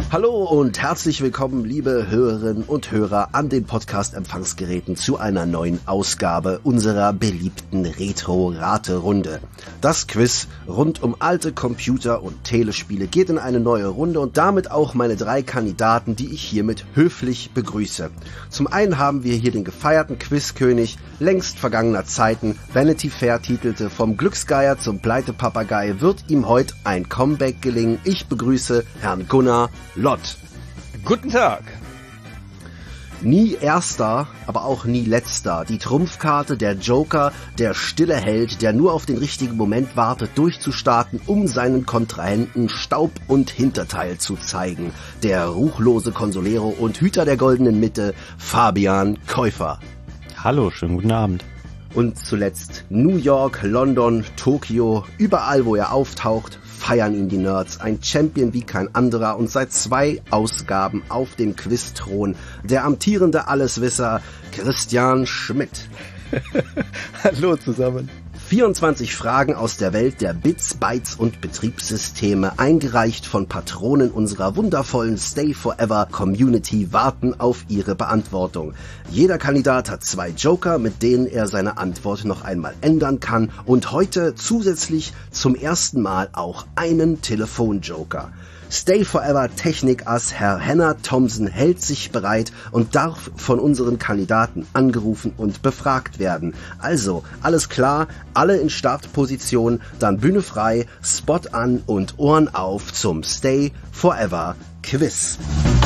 Hallo und herzlich willkommen, liebe Hörerinnen und Hörer an den Podcast-Empfangsgeräten zu einer neuen Ausgabe unserer beliebten Retro-Rate-Runde. Das Quiz rund um alte Computer- und Telespiele geht in eine neue Runde und damit auch meine 3 Kandidaten, die ich hiermit höflich begrüße. Zum einen haben wir hier den gefeierten Quizkönig längst vergangener Zeiten. Vanity Fair titelte: Vom Glücksgeier zum Pleitepapagei wird ihm heute ein Comeback gelingen. Ich begrüße Herrn Gunnar Lott. Guten Tag. Nie Erster, aber auch nie Letzter. Die Trumpfkarte, der Joker, der stille Held, der nur auf den richtigen Moment wartet, durchzustarten, um seinen Kontrahenten Staub und Hinterteil zu zeigen. Der ruchlose Consolero und Hüter der goldenen Mitte, Fabian Käufer. Hallo, schönen guten Abend. Und zuletzt New York, London, Tokio, überall wo er auftaucht, feiern ihn die Nerds. Ein Champion wie kein anderer und seit 2 Ausgaben auf dem Quizthron. Der amtierende Alleswisser Christian Schmidt. Hallo zusammen. 24 Fragen aus der Welt der Bits, Bytes und Betriebssysteme, eingereicht von Patronen unserer wundervollen Stay Forever Community, warten auf ihre Beantwortung. Jeder Kandidat hat 2 Joker, mit denen er seine Antwort noch einmal ändern kann, und heute zusätzlich zum ersten Mal auch einen Telefonjoker. Stay Forever Technik-Ass Herr Henner Thomsen hält sich bereit und darf von unseren Kandidaten angerufen und befragt werden. Also, alles klar, alle in Startposition, dann Bühne frei, Spot an und Ohren auf zum Stay Forever Quiz.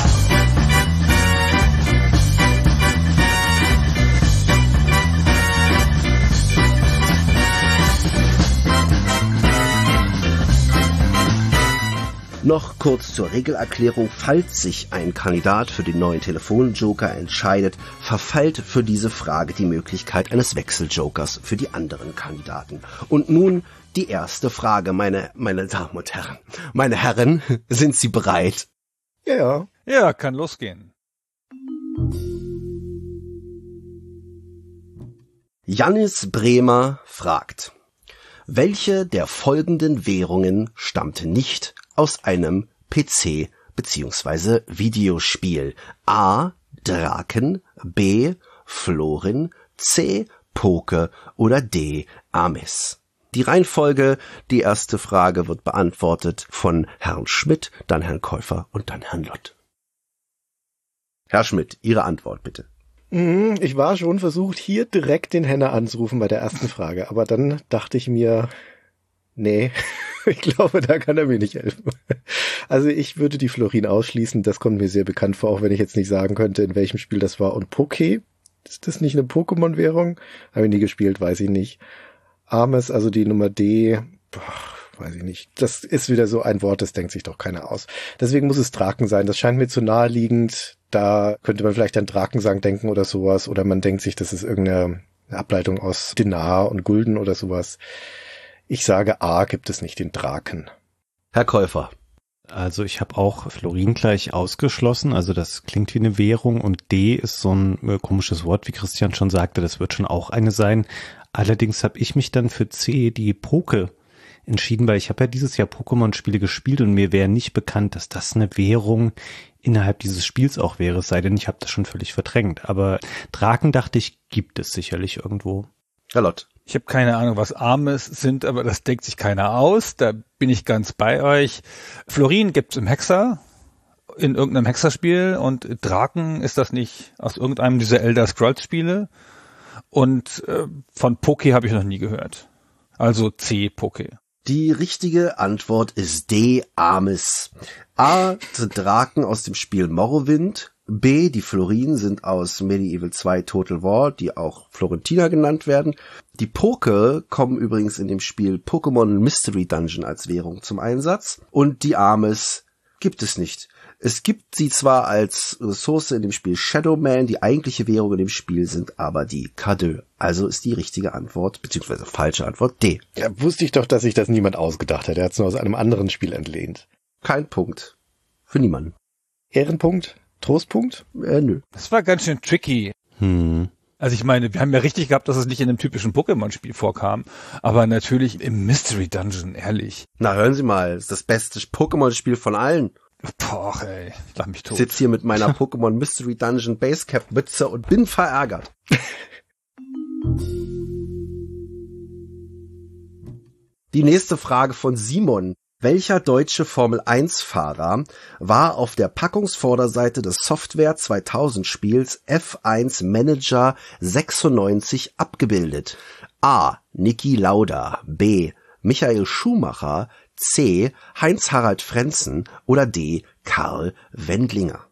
Noch kurz zur Regelerklärung: Falls sich ein Kandidat für den neuen Telefonjoker entscheidet, verfällt für diese Frage die Möglichkeit eines Wechseljokers für die anderen Kandidaten. Und nun die erste Frage, meine Damen und Herren. Meine Herren, sind Sie bereit? Ja. Ja, kann losgehen. Jannis Bremer fragt: Welche der folgenden Währungen stammt nicht aus einem PC bzw. Videospiel? A. Draken, B. Florin, C. Poke oder D. Amis. Die Reihenfolge: die erste Frage wird beantwortet von Herrn Schmidt, dann Herrn Käufer und dann Herrn Lott. Herr Schmidt, Ihre Antwort bitte. Ich war schon versucht, hier direkt den Henner anzurufen bei der ersten Frage, aber dann dachte ich mir, nee, ich glaube, da kann er mir nicht helfen. Also ich würde die Florin ausschließen, das kommt mir sehr bekannt vor, auch wenn ich jetzt nicht sagen könnte, in welchem Spiel das war. Und Poké, ist das nicht eine Pokémon-Währung? Habe ich nie gespielt, weiß ich nicht. Ames, also die Nummer D, weiß ich nicht. Das ist wieder so ein Wort, das denkt sich doch keiner aus. Deswegen muss es Draken sein, das scheint mir zu naheliegend. Da könnte man vielleicht an Drakensang denken oder sowas, oder man denkt sich, das ist irgendeine Ableitung aus Dinar und Gulden oder sowas. Ich sage A, gibt es nicht den Draken. Herr Käufer. Also ich habe auch Florin gleich ausgeschlossen, also das klingt wie eine Währung, und D ist so ein komisches Wort, wie Christian schon sagte, das wird schon auch eine sein. Allerdings habe ich mich dann für C, die Poke, entschieden, weil ich habe ja dieses Jahr Pokémon-Spiele gespielt und mir wäre nicht bekannt, dass das eine Währung innerhalb dieses Spiels auch wäre, es sei denn, ich habe das schon völlig verdrängt. Aber Draken, dachte ich, gibt es sicherlich irgendwo. Herr Lott. Ich habe keine Ahnung, was Ames sind, aber das denkt sich keiner aus. Da bin ich ganz bei euch. Florin gibt's im Hexer, in irgendeinem Hexerspiel, und Draken, ist das nicht aus irgendeinem dieser Elder Scrolls Spiele? Und von Poké habe ich noch nie gehört. Also C, Poké. Die richtige Antwort ist D, Amis. A sind Draken aus dem Spiel Morrowind. B, die Florin sind aus Medieval 2 Total War, die auch Florentina genannt werden. Die Poke kommen übrigens in dem Spiel Pokémon Mystery Dungeon als Währung zum Einsatz. Und die Amis gibt es nicht. Es gibt sie zwar als Ressource in dem Spiel Shadow Man, die eigentliche Währung in dem Spiel sind aber die Cadeaux. Also ist die richtige Antwort, beziehungsweise falsche Antwort D. Ja, wusste ich doch, dass sich das niemand ausgedacht hat. Er hat es nur aus einem anderen Spiel entlehnt. Kein Punkt. Für niemanden. Ehrenpunkt? Trostpunkt? Nö. Das war ganz schön tricky. Also ich meine, wir haben ja richtig gehabt, dass es nicht in einem typischen Pokémon-Spiel vorkam, aber natürlich im Mystery Dungeon, ehrlich. Na, hören Sie mal, ist das beste Pokémon-Spiel von allen. Boah, ey, ich lach mich Ich tot. sitze hier mit meiner Pokémon Mystery Dungeon Basecap Mütze und bin verärgert. Die nächste Frage von Simon. Welcher deutsche Formel-1-Fahrer war auf der Packungsvorderseite des Software 2000 Spiels F1 Manager 96 abgebildet? A. Niki Lauda, B. Michael Schumacher, C. Heinz-Harald Frentzen oder D. Karl Wendlinger?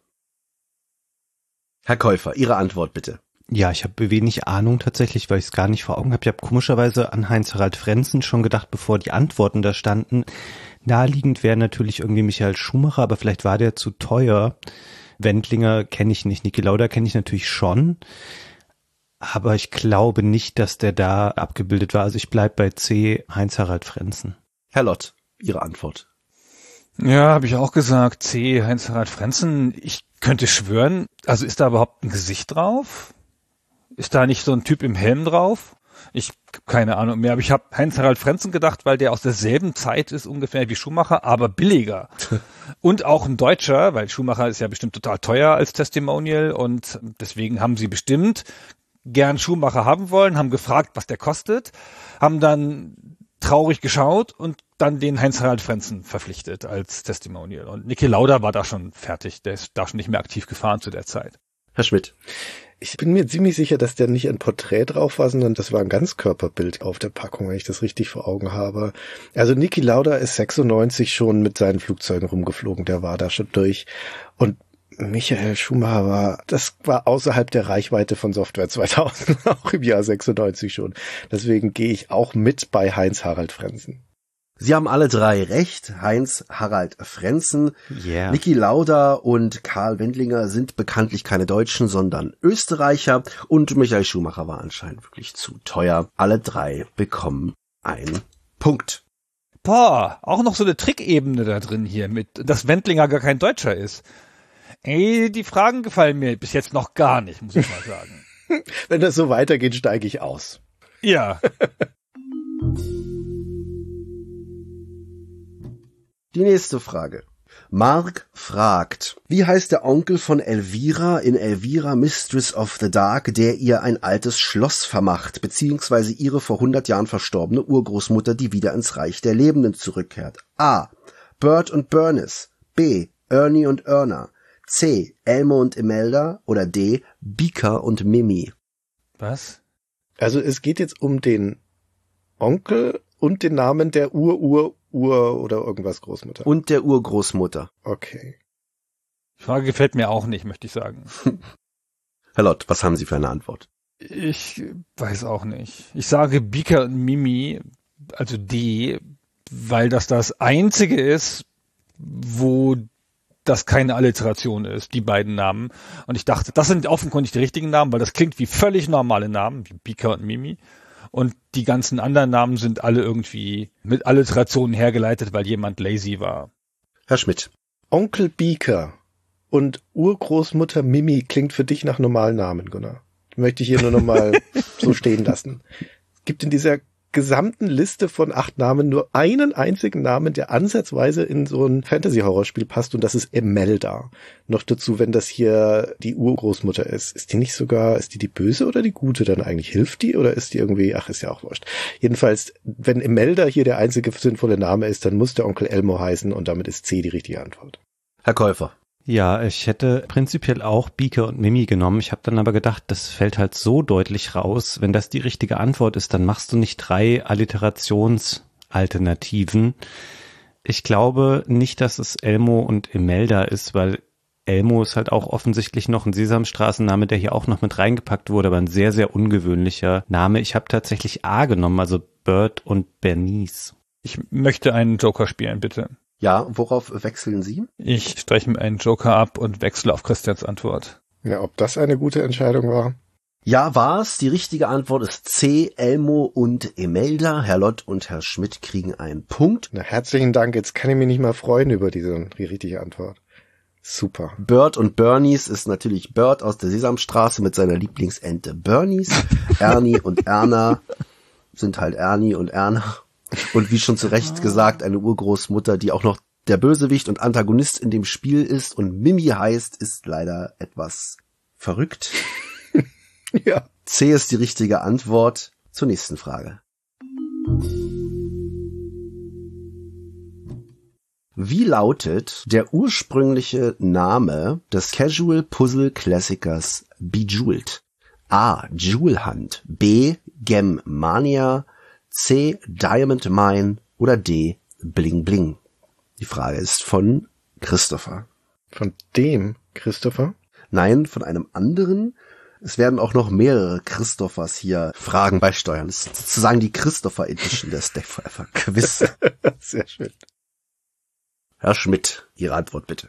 Herr Käufer, Ihre Antwort bitte. Ja, ich habe wenig Ahnung tatsächlich, weil ich es gar nicht vor Augen habe. Ich habe komischerweise an Heinz-Harald Frentzen schon gedacht, bevor die Antworten da standen. Naheliegend wäre natürlich irgendwie Michael Schumacher, aber vielleicht war der zu teuer. Wendlinger kenne ich nicht, Niki Lauda kenne ich natürlich schon. Aber ich glaube nicht, dass der da abgebildet war. Also ich bleib bei C, Heinz-Harald Frentzen. Herr Lott, Ihre Antwort. Ja, habe ich auch gesagt. C, Heinz-Harald Frentzen. Ich könnte schwören, also ist da überhaupt ein Gesicht drauf? Ist da nicht so ein Typ im Helm drauf? Ich keine Ahnung mehr, aber ich habe Heinz-Harald Frentzen gedacht, weil der aus derselben Zeit ist ungefähr wie Schumacher, aber billiger. Und auch ein Deutscher, weil Schumacher ist ja bestimmt total teuer als Testimonial und deswegen haben sie bestimmt gern Schumacher haben wollen, haben gefragt, was der kostet, haben dann traurig geschaut und dann den Heinz-Harald Frentzen verpflichtet als Testimonial. Und Niki Lauda war da schon fertig, der ist da schon nicht mehr aktiv gefahren zu der Zeit. Herr Schmidt. Ich bin mir ziemlich sicher, dass der nicht ein Porträt drauf war, sondern das war ein Ganzkörperbild auf der Packung, wenn ich das richtig vor Augen habe. Also Niki Lauda ist 96 schon mit seinen Flugzeugen rumgeflogen, der war da schon durch. Und Michael Schumacher das war außerhalb der Reichweite von Software 2000, auch im Jahr 96 schon. Deswegen gehe ich auch mit bei Heinz-Harald Frentzen. Sie haben alle drei recht. Heinz-Harald Frentzen, Yeah. Niki Lauda und Karl Wendlinger sind bekanntlich keine Deutschen, sondern Österreicher. Und Michael Schumacher war anscheinend wirklich zu teuer. Alle drei bekommen einen Punkt. Boah, auch noch so eine Trickebene da drin hier, mit dass Wendlinger gar kein Deutscher ist. Ey, die Fragen gefallen mir bis jetzt noch gar nicht, muss ich mal sagen. Wenn das so weitergeht, steige ich aus. Ja. Die nächste Frage. Mark fragt, wie heißt der Onkel von Elvira in Elvira Mistress of the Dark, der ihr ein altes Schloss vermacht, beziehungsweise ihre vor 100 Jahren verstorbene Urgroßmutter, die wieder ins Reich der Lebenden zurückkehrt? A. Bert und Bernice, B. Ernie und Erna, C. Elmo und Imelda oder D. Beaker und Mimi? Was? Also es geht jetzt um den Onkel und den Namen der Ur oder irgendwas Großmutter. Und der Urgroßmutter. Okay. Die Frage gefällt mir auch nicht, möchte ich sagen. Herr Lott, was haben Sie für eine Antwort? Ich weiß auch nicht. Ich sage Beaker und Mimi, also D, weil das Einzige ist, wo das keine Alliteration ist, die beiden Namen. Und ich dachte, das sind offenkundig die richtigen Namen, weil das klingt wie völlig normale Namen, wie Beaker und Mimi. Und die ganzen anderen Namen sind alle irgendwie mit Alliterationen hergeleitet, weil jemand lazy war. Herr Schmidt. Onkel Beaker und Urgroßmutter Mimi klingt für dich nach normalen Namen, Gunnar. Möchte ich hier nur nochmal so stehen lassen. Es gibt in dieser gesamten Liste von 8 Namen nur einen einzigen Namen, der ansatzweise in so ein Fantasy-Horrorspiel passt, und das ist Imelda. Noch dazu, wenn das hier die Urgroßmutter ist. Ist die Böse oder die Gute dann eigentlich? Hilft die oder ist die irgendwie, ist ja auch wurscht. Jedenfalls, wenn Imelda hier der einzige sinnvolle Name ist, dann muss der Onkel Elmo heißen und damit ist C die richtige Antwort. Herr Käufer. Ja, ich hätte prinzipiell auch Beaker und Mimi genommen. Ich habe dann aber gedacht, das fällt halt so deutlich raus. Wenn das die richtige Antwort ist, dann machst du nicht 3 Alliterationsalternativen. Ich glaube nicht, dass es Elmo und Imelda ist, weil Elmo ist halt auch offensichtlich noch ein Sesamstraßenname, der hier auch noch mit reingepackt wurde, aber ein sehr, sehr ungewöhnlicher Name. Ich habe tatsächlich A genommen, also Bert und Bernice. Ich möchte einen Joker spielen, bitte. Ja, worauf wechseln Sie? Ich streiche mir einen Joker ab und wechsle auf Christians Antwort. Ja, ob das eine gute Entscheidung war? Ja, war's. Die richtige Antwort ist C, Elmo und Imelda. Herr Lott und Herr Schmidt kriegen einen Punkt. Na, herzlichen Dank. Jetzt kann ich mich nicht mal freuen über die richtige Antwort. Super. Bert und Bernice ist natürlich Bert aus der Sesamstraße mit seiner Lieblingsente Bernice. Ernie und Erna sind halt Ernie und Erna. Und wie schon zu Recht gesagt, eine Urgroßmutter, die auch noch der Bösewicht und Antagonist in dem Spiel ist und Mimi heißt, ist leider etwas verrückt. Ja. C ist die richtige Antwort. Zur nächsten Frage. Wie lautet der ursprüngliche Name des Casual-Puzzle-Klassikers Bejeweled? A. Jewel Hunt, B. Gem Mania, C. Diamond Mine oder D. Bling Bling? Die Frage ist von Christopher. Von dem Christopher? Nein, von einem anderen. Es werden auch noch mehrere Christophers hier Fragen beisteuern. Das ist sozusagen die Christopher Edition der Stay Forever Quiz. Sehr schön. Herr Schmidt, Ihre Antwort bitte.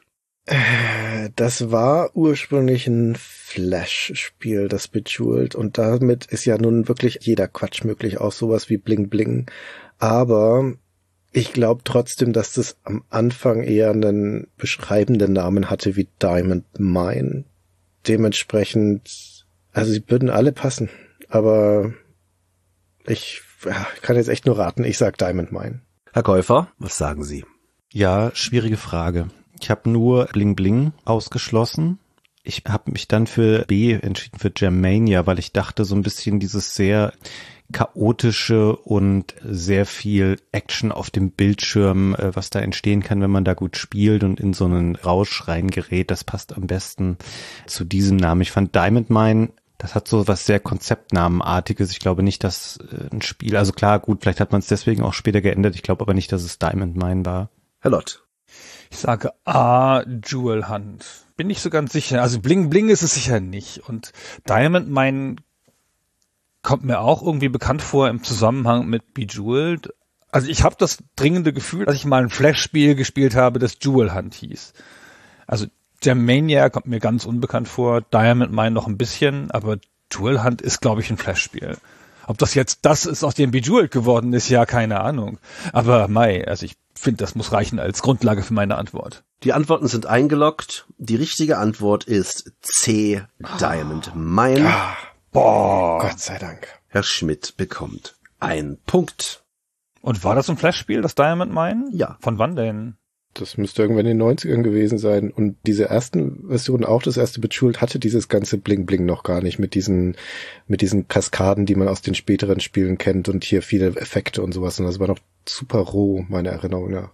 Das war ursprünglich ein Flash-Spiel, das Bejeweled, und damit ist ja nun wirklich jeder Quatsch möglich, auch sowas wie Bling Bling. Aber ich glaube trotzdem, dass das am Anfang eher einen beschreibenden Namen hatte wie Diamond Mine. Dementsprechend, also sie würden alle passen, aber ich kann jetzt echt nur raten, ich sag Diamond Mine. Herr Käufer, was sagen Sie? Ja, schwierige Frage. Ich habe nur Bling Bling ausgeschlossen. Ich habe mich dann für B entschieden, für Germania, weil ich dachte, so ein bisschen dieses sehr chaotische und sehr viel Action auf dem Bildschirm, was da entstehen kann, wenn man da gut spielt und in so einen Rausch reingerät, das passt am besten zu diesem Namen. Ich fand Diamond Mine, das hat so was sehr Konzeptnamenartiges. Ich glaube nicht, dass ein Spiel, also klar, gut, vielleicht hat man es deswegen auch später geändert. Ich glaube aber nicht, dass es Diamond Mine war. Herr Lott. Ich sage A, Jewel Hunt. Bin nicht so ganz sicher. Also Bling Bling ist es sicher nicht. Und Diamond Mine kommt mir auch irgendwie bekannt vor im Zusammenhang mit Bejeweled. Also ich habe das dringende Gefühl, dass ich mal ein Flash-Spiel gespielt habe, das Jewel Hunt hieß. Also Germania kommt mir ganz unbekannt vor, Diamond Mine noch ein bisschen, aber Jewel Hunt ist, glaube ich, ein Flash-Spiel. Ob das jetzt das ist, aus dem Bejeweled geworden ist, ja, keine Ahnung. Aber also ich finde, das muss reichen als Grundlage für meine Antwort. Die Antworten sind eingeloggt. Die richtige Antwort ist C, Diamond Mine. Boah, Gott sei Dank. Herr Schmidt bekommt 1 Punkt. Und war das ein Flash-Spiel, das Diamond Mine? Ja. Von wann denn? Das müsste irgendwann in den 90ern gewesen sein. Und diese ersten Versionen, auch das erste Bejeweled, hatte dieses ganze Bling-Bling noch gar nicht mit diesen Kaskaden, die man aus den späteren Spielen kennt und hier viele Effekte und sowas. Und das war noch super roh, meine Erinnerung nach.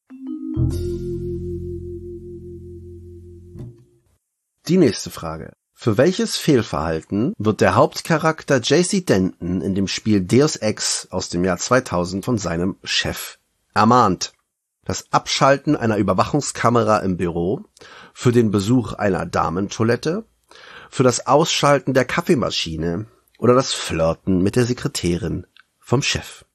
Die nächste Frage. Für welches Fehlverhalten wird der Hauptcharakter JC Denton in dem Spiel Deus Ex aus dem Jahr 2000 von seinem Chef ermahnt? Das Abschalten einer Überwachungskamera im Büro, für den Besuch einer Damentoilette, für das Ausschalten der Kaffeemaschine oder das Flirten mit der Sekretärin vom Chef.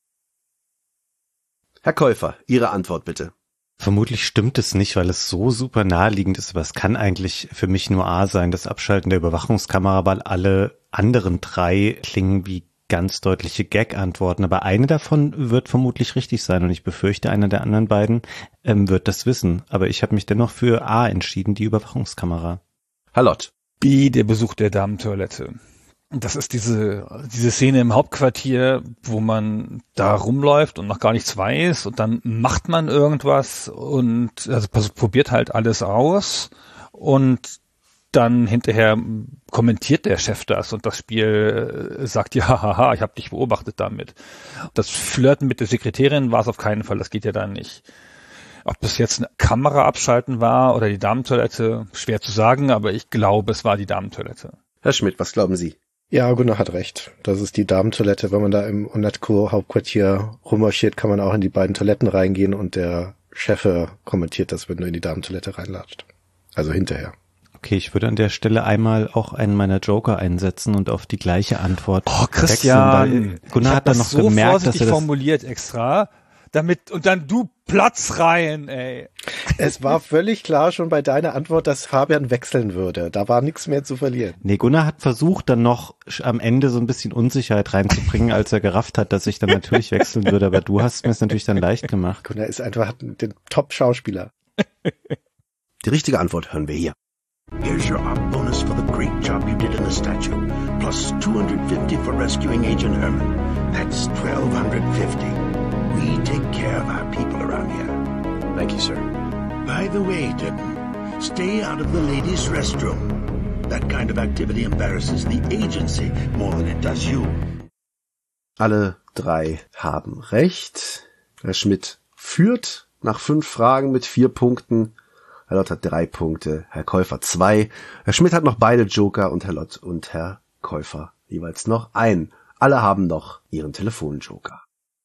Herr Käufer, Ihre Antwort bitte. Vermutlich stimmt es nicht, weil es so super naheliegend ist, aber es kann eigentlich für mich nur A sein, das Abschalten der Überwachungskamera, weil alle anderen 3 klingen wie ganz deutliche Gag-Antworten, aber eine davon wird vermutlich richtig sein und ich befürchte, einer der anderen beiden wird das wissen. Aber ich habe mich dennoch für A entschieden, die Überwachungskamera. Herr Lott. B, der Besuch der Damentoilette. Das ist diese Szene im Hauptquartier, wo man da rumläuft und noch gar nichts weiß und dann macht man irgendwas und also probiert halt alles aus und dann hinterher kommentiert der Chef das und das Spiel sagt, ja, haha, ich habe dich beobachtet damit. Das Flirten mit der Sekretärin war es auf keinen Fall, das geht ja dann nicht. Ob das jetzt eine Kamera abschalten war oder die Damentoilette, schwer zu sagen, aber ich glaube, es war die Damentoilette. Herr Schmidt, was glauben Sie? Ja, Gunnar hat recht. Das ist die Damentoilette. Wenn man da im Onatco-Hauptquartier rummarschiert, kann man auch in die beiden Toiletten reingehen und der Chef kommentiert das, wenn du in die Damentoilette reinlatscht. Also hinterher. Okay, ich würde an der Stelle einmal auch einen meiner Joker einsetzen und auf die gleiche Antwort Christian, wechseln, weil Gunnar hat dann noch so gemerkt, dass er das formuliert extra, damit und dann du Platz rein, ey. Es war völlig klar schon bei deiner Antwort, dass Fabian wechseln würde. Da war nichts mehr zu verlieren. Nee, Gunnar hat versucht, dann noch am Ende so ein bisschen Unsicherheit reinzubringen, als er gerafft hat, dass ich dann natürlich wechseln würde, aber du hast mir es natürlich dann leicht gemacht. Gunnar ist einfach den Top-Schauspieler. Die richtige Antwort hören wir hier. Here's your op bonus for the great job you did in the statue, plus 250 for rescuing Agent Herman. That's 1,250. We take care of our people around here. Thank you, sir. By the way, Denton, stay out of the ladies' restroom. That kind of activity embarrasses the agency more than it does you. Alle 3 haben recht. Herr Schmidt führt nach 5 Fragen mit 4 Punkten. Herr Lott hat 3 Punkte, Herr Käufer 2. Herr Schmidt hat noch beide Joker und Herr Lott und Herr Käufer jeweils noch einen. Alle haben noch ihren Telefonjoker.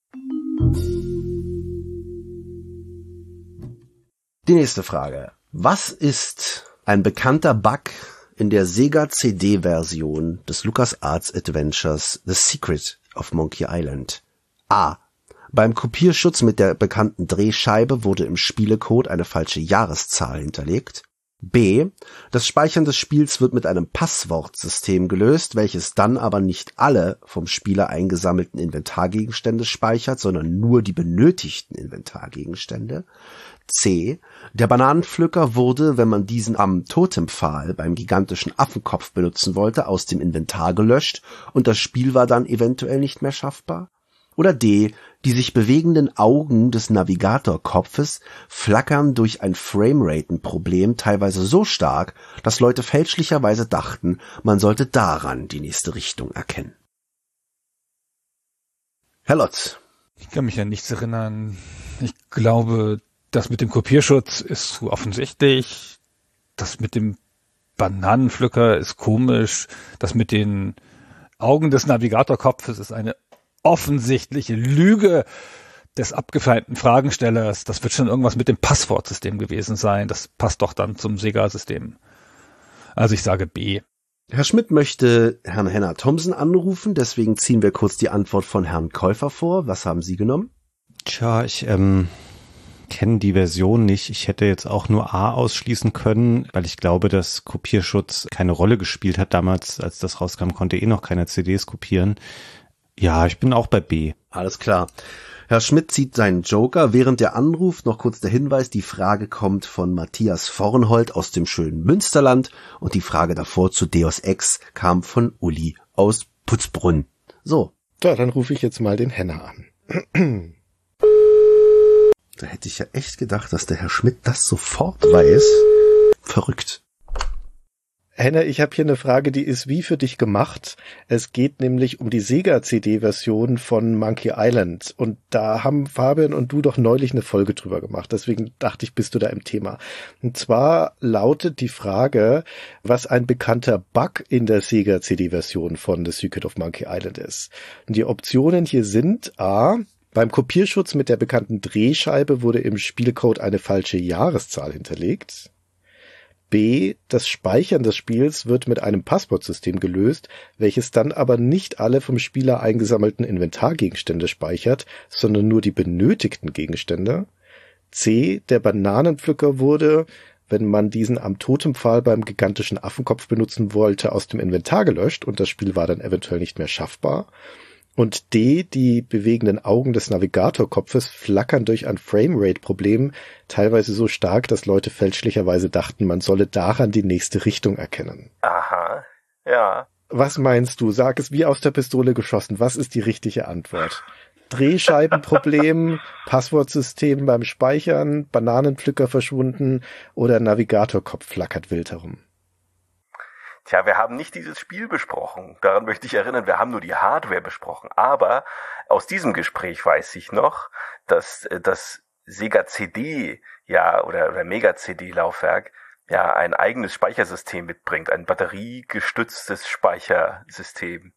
Die nächste Frage. Was ist ein bekannter Bug in der Sega CD-Version des LucasArts Adventures The Secret of Monkey Island? A. Beim Kopierschutz mit der bekannten Drehscheibe wurde im Spielecode eine falsche Jahreszahl hinterlegt. B. Das Speichern des Spiels wird mit einem Passwortsystem gelöst, welches dann aber nicht alle vom Spieler eingesammelten Inventargegenstände speichert, sondern nur die benötigten Inventargegenstände. C. Der Bananenpflücker wurde, wenn man diesen am Totempfahl beim gigantischen Affenkopf benutzen wollte, aus dem Inventar gelöscht und das Spiel war dann eventuell nicht mehr schaffbar. Oder D. Die sich bewegenden Augen des Navigatorkopfes flackern durch ein Frameraten-Problem teilweise so stark, dass Leute fälschlicherweise dachten, man sollte daran die nächste Richtung erkennen. Herr Lotz. Ich kann mich an nichts erinnern. Ich glaube, das mit dem Kopierschutz ist zu offensichtlich. Das mit dem Bananenpflücker ist komisch. Das mit den Augen des Navigatorkopfes ist eine offensichtliche Lüge des abgefeimten Fragenstellers. Das wird schon irgendwas mit dem Passwortsystem gewesen sein. Das passt doch dann zum Sega-System. Also ich sage B. Herr Schmidt möchte Herrn Henner Thompson anrufen, deswegen ziehen wir kurz die Antwort von Herrn Käufer vor. Was haben Sie genommen? Tja, ich kenne die Version nicht. Ich hätte jetzt auch nur A ausschließen können, weil ich glaube, dass Kopierschutz keine Rolle gespielt hat. Damals, als das rauskam, konnte noch keine CDs kopieren. Ja, ich bin auch bei B. Alles klar. Herr Schmidt zieht seinen Joker. Während der anruft, noch kurz der Hinweis, die Frage kommt von Matthias Vornhold aus dem schönen Münsterland und die Frage davor zu Deus Ex kam von Uli aus Putzbrunn. So. Ja, dann rufe ich jetzt mal den Henner an. Da hätte ich ja echt gedacht, dass der Herr Schmidt das sofort weiß. Verrückt. Henner, ich habe hier eine Frage, die ist wie für dich gemacht. Es geht nämlich um die Sega-CD-Version von Monkey Island. Und da haben Fabian und du doch neulich eine Folge drüber gemacht. Deswegen dachte ich, bist du da im Thema. Und zwar lautet die Frage, was ein bekannter Bug in der Sega-CD-Version von The Secret of Monkey Island ist. Und die Optionen hier sind A. Beim Kopierschutz mit der bekannten Drehscheibe wurde im Spielcode eine falsche Jahreszahl hinterlegt. B. Das Speichern des Spiels wird mit einem Passwortsystem gelöst, welches dann aber nicht alle vom Spieler eingesammelten Inventargegenstände speichert, sondern nur die benötigten Gegenstände. C. Der Bananenpflücker wurde, wenn man diesen am Totempfahl beim gigantischen Affenkopf benutzen wollte, aus dem Inventar gelöscht und das Spiel war dann eventuell nicht mehr schaffbar. Und D, die bewegenden Augen des Navigatorkopfes flackern durch ein Framerate-Problem, teilweise so stark, dass Leute fälschlicherweise dachten, man solle daran die nächste Richtung erkennen. Aha, ja. Was meinst du? Sag es wie aus der Pistole geschossen. Was ist die richtige Antwort? Drehscheibenproblem, Passwortsystem beim Speichern, Bananenpflücker verschwunden oder Navigatorkopf flackert wild herum? Tja, wir haben nicht dieses Spiel besprochen. Daran möchte ich erinnern, wir haben nur die Hardware besprochen. Aber aus diesem Gespräch weiß ich noch, dass das Sega CD, ja, oder Mega CD Laufwerk, ja, ein eigenes Speichersystem mitbringt, ein batteriegestütztes Speichersystem.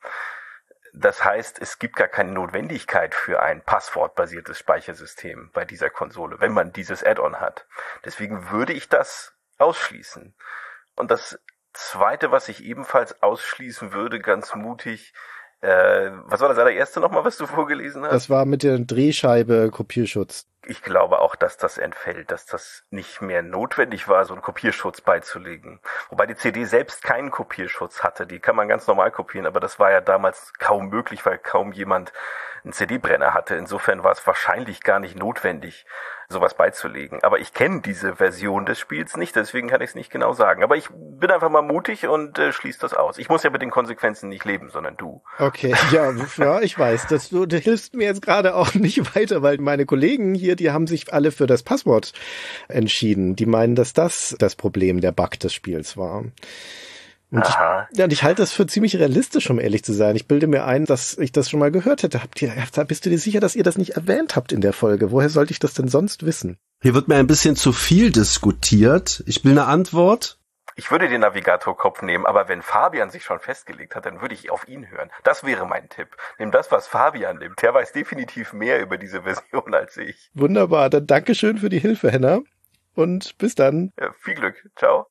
Das heißt, es gibt gar keine Notwendigkeit für ein passwortbasiertes Speichersystem bei dieser Konsole, wenn man dieses Add-on hat. Deswegen würde ich das ausschließen. Und das Zweite, was ich ebenfalls ausschließen würde, ganz mutig, was war das allererste nochmal, was du vorgelesen hast? Das war mit der Drehscheibe Kopierschutz. Ich glaube auch, dass das entfällt, dass das nicht mehr notwendig war, so einen Kopierschutz beizulegen. Wobei die CD selbst keinen Kopierschutz hatte, die kann man ganz normal kopieren, aber das war ja damals kaum möglich, weil kaum jemand einen CD-Brenner hatte. Insofern war es wahrscheinlich gar nicht notwendig, sowas beizulegen. Aber ich kenne diese Version des Spiels nicht, deswegen kann ich es nicht genau sagen. Aber ich bin einfach mal mutig und schließe das aus. Ich muss ja mit den Konsequenzen nicht leben, sondern du. Okay, ja, ich weiß. Du hilfst mir jetzt gerade auch nicht weiter, weil meine Kollegen hier hier, die haben sich alle für das Passwort entschieden. Die meinen, dass das das Problem, der Bug des Spiels war. Und ich halte das für ziemlich realistisch, um ehrlich zu sein. Ich bilde mir ein, dass ich das schon mal gehört hätte. Bist du dir sicher, dass ihr das nicht erwähnt habt in der Folge? Woher sollte ich das denn sonst wissen? Hier wird mir ein bisschen zu viel diskutiert. Ich will eine Antwort. Ich würde den Navigator-Kopf nehmen, aber wenn Fabian sich schon festgelegt hat, dann würde ich auf ihn hören. Das wäre mein Tipp. Nimm das, was Fabian nimmt. Der weiß definitiv mehr über diese Version als ich. Wunderbar, dann Dankeschön für die Hilfe, Henna. Und bis dann. Ja, viel Glück. Ciao.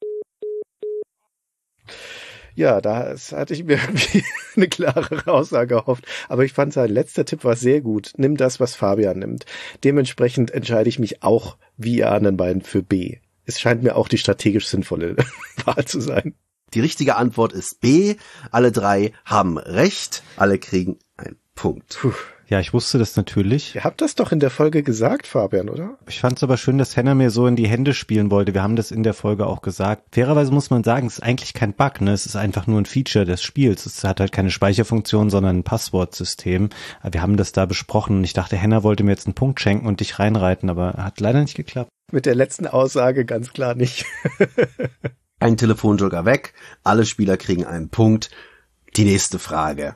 Ja, da hatte ich mir irgendwie eine klarere Aussage erhofft. Aber ich fand, sein letzter Tipp war sehr gut. Nimm das, was Fabian nimmt. Dementsprechend entscheide ich mich auch, wie ihr anderen beiden, für B. Es scheint mir auch die strategisch sinnvolle Wahl zu sein. Die richtige Antwort ist B. Alle 3 haben recht. Alle kriegen einen Punkt. Puh. Ja, ich wusste das natürlich. Ihr habt das doch in der Folge gesagt, Fabian, oder? Ich fand es aber schön, dass Henna mir so in die Hände spielen wollte. Wir haben das in der Folge auch gesagt. Fairerweise muss man sagen, es ist eigentlich kein Bug, ne? Es ist einfach nur ein Feature des Spiels. Es hat halt keine Speicherfunktion, sondern ein Passwortsystem. Aber wir haben das da besprochen und ich dachte, Henna wollte mir jetzt einen Punkt schenken und dich reinreiten, aber hat leider nicht geklappt. Mit der letzten Aussage ganz klar nicht. Ein Telefonjoker weg. Alle Spieler kriegen einen Punkt. Die nächste Frage.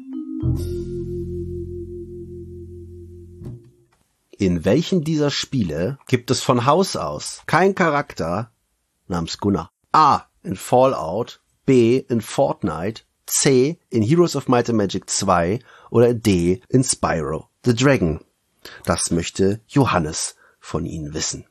In welchen dieser Spiele gibt es von Haus aus kein Charakter namens Gunnar? A. in Fallout, B. in Fortnite, C. in Heroes of Might and Magic 2 oder D. in Spyro the Dragon? Das möchte Johannes von Ihnen wissen.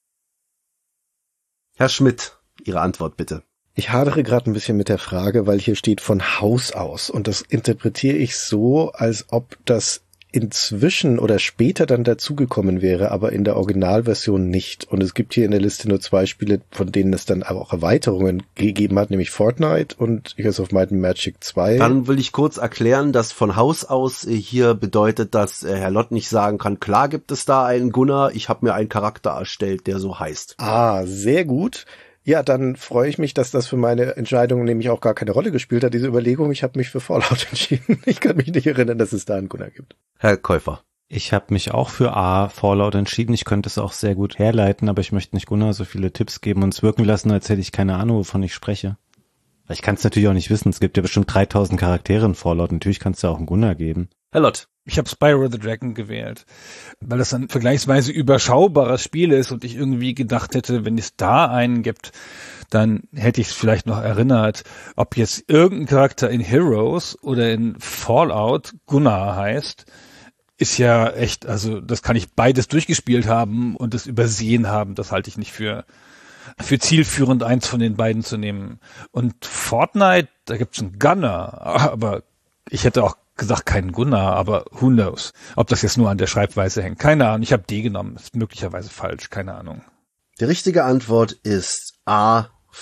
Herr Schmidt, Ihre Antwort bitte. Ich hadere gerade ein bisschen mit der Frage, weil hier steht von Haus aus und das interpretiere ich so, als ob das inzwischen oder später dann dazugekommen wäre, aber in der Originalversion nicht. Und es gibt hier in der Liste nur 2 Spiele, von denen es dann aber auch Erweiterungen gegeben hat, nämlich Fortnite und Heroes of Might and Magic 2. Dann will ich kurz erklären, dass von Haus aus hier bedeutet, dass Herr Lott nicht sagen kann, klar gibt es da einen Gunnar, ich habe mir einen Charakter erstellt, der so heißt. Ah, sehr gut. Ja, dann freue ich mich, dass das für meine Entscheidung nämlich auch gar keine Rolle gespielt hat, diese Überlegung. Ich habe mich für Fallout entschieden. Ich kann mich nicht erinnern, dass es da einen Gunnar gibt. Herr Käufer. Ich habe mich auch für A, Fallout, entschieden. Ich könnte es auch sehr gut herleiten, aber ich möchte nicht Gunnar so viele Tipps geben und es wirken lassen, als hätte ich keine Ahnung, wovon ich spreche. Ich kann es natürlich auch nicht wissen. Es gibt ja bestimmt 3000 Charaktere in Fallout. Natürlich kannst du auch einen Gunnar geben. Herr Lott. Ich habe Spyro the Dragon gewählt, weil das ein vergleichsweise überschaubares Spiel ist und ich irgendwie gedacht hätte, wenn es da einen gibt, dann hätte ich es vielleicht noch erinnert, ob jetzt irgendein Charakter in Heroes oder in Fallout Gunnar heißt, ist ja echt, also das kann ich beides durchgespielt haben und das übersehen haben, das halte ich nicht für zielführend, eins von den beiden zu nehmen. Und Fortnite, da gibt's einen Gunnar, aber ich hätte auch gesagt keinen Gunnar, aber who knows, ob das jetzt nur an der Schreibweise hängt. Keine Ahnung, ich habe D genommen, ist möglicherweise falsch, keine Ahnung. Die richtige Antwort ist A,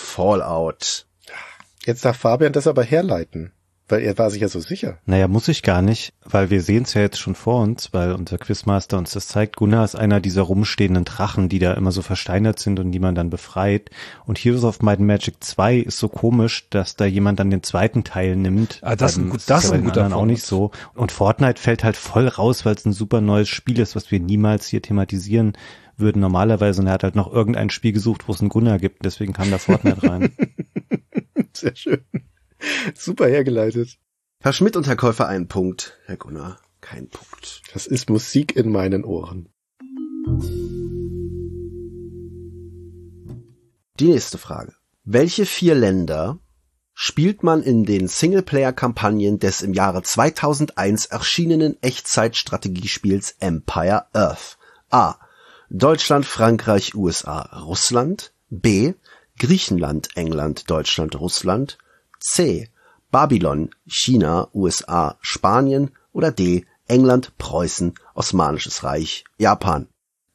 Fallout. Jetzt darf Fabian das aber herleiten, weil er war sich ja so sicher. Naja, muss ich gar nicht, weil wir sehen es ja jetzt schon vor uns, weil unser Quizmaster uns das zeigt. Gunnar ist einer dieser rumstehenden Drachen, die da immer so versteinert sind und die man dann befreit. Und Heroes of Might and Magic 2 ist so komisch, dass da jemand dann den zweiten Teil nimmt. Ah, das ist ein guter Punkt. Auch nicht so. Und Fortnite fällt halt voll raus, weil es ein super neues Spiel ist, was wir niemals hier thematisieren würden normalerweise. Und er hat halt noch irgendein Spiel gesucht, wo es einen Gunnar gibt. Deswegen kam da Fortnite rein. Sehr schön. Super hergeleitet. Herr Schmidt und Herr Käufer einen Punkt. Herr Gunnar, kein Punkt. Das ist Musik in meinen Ohren. Die nächste Frage. Welche 4 Länder spielt man in den Singleplayer-Kampagnen des im Jahre 2001 erschienenen Echtzeitstrategiespiels Empire Earth? A. Deutschland, Frankreich, USA, Russland. B. Griechenland, England, Deutschland, Russland. C. Babylon, China, USA, Spanien oder D. England, Preußen, Osmanisches Reich, Japan.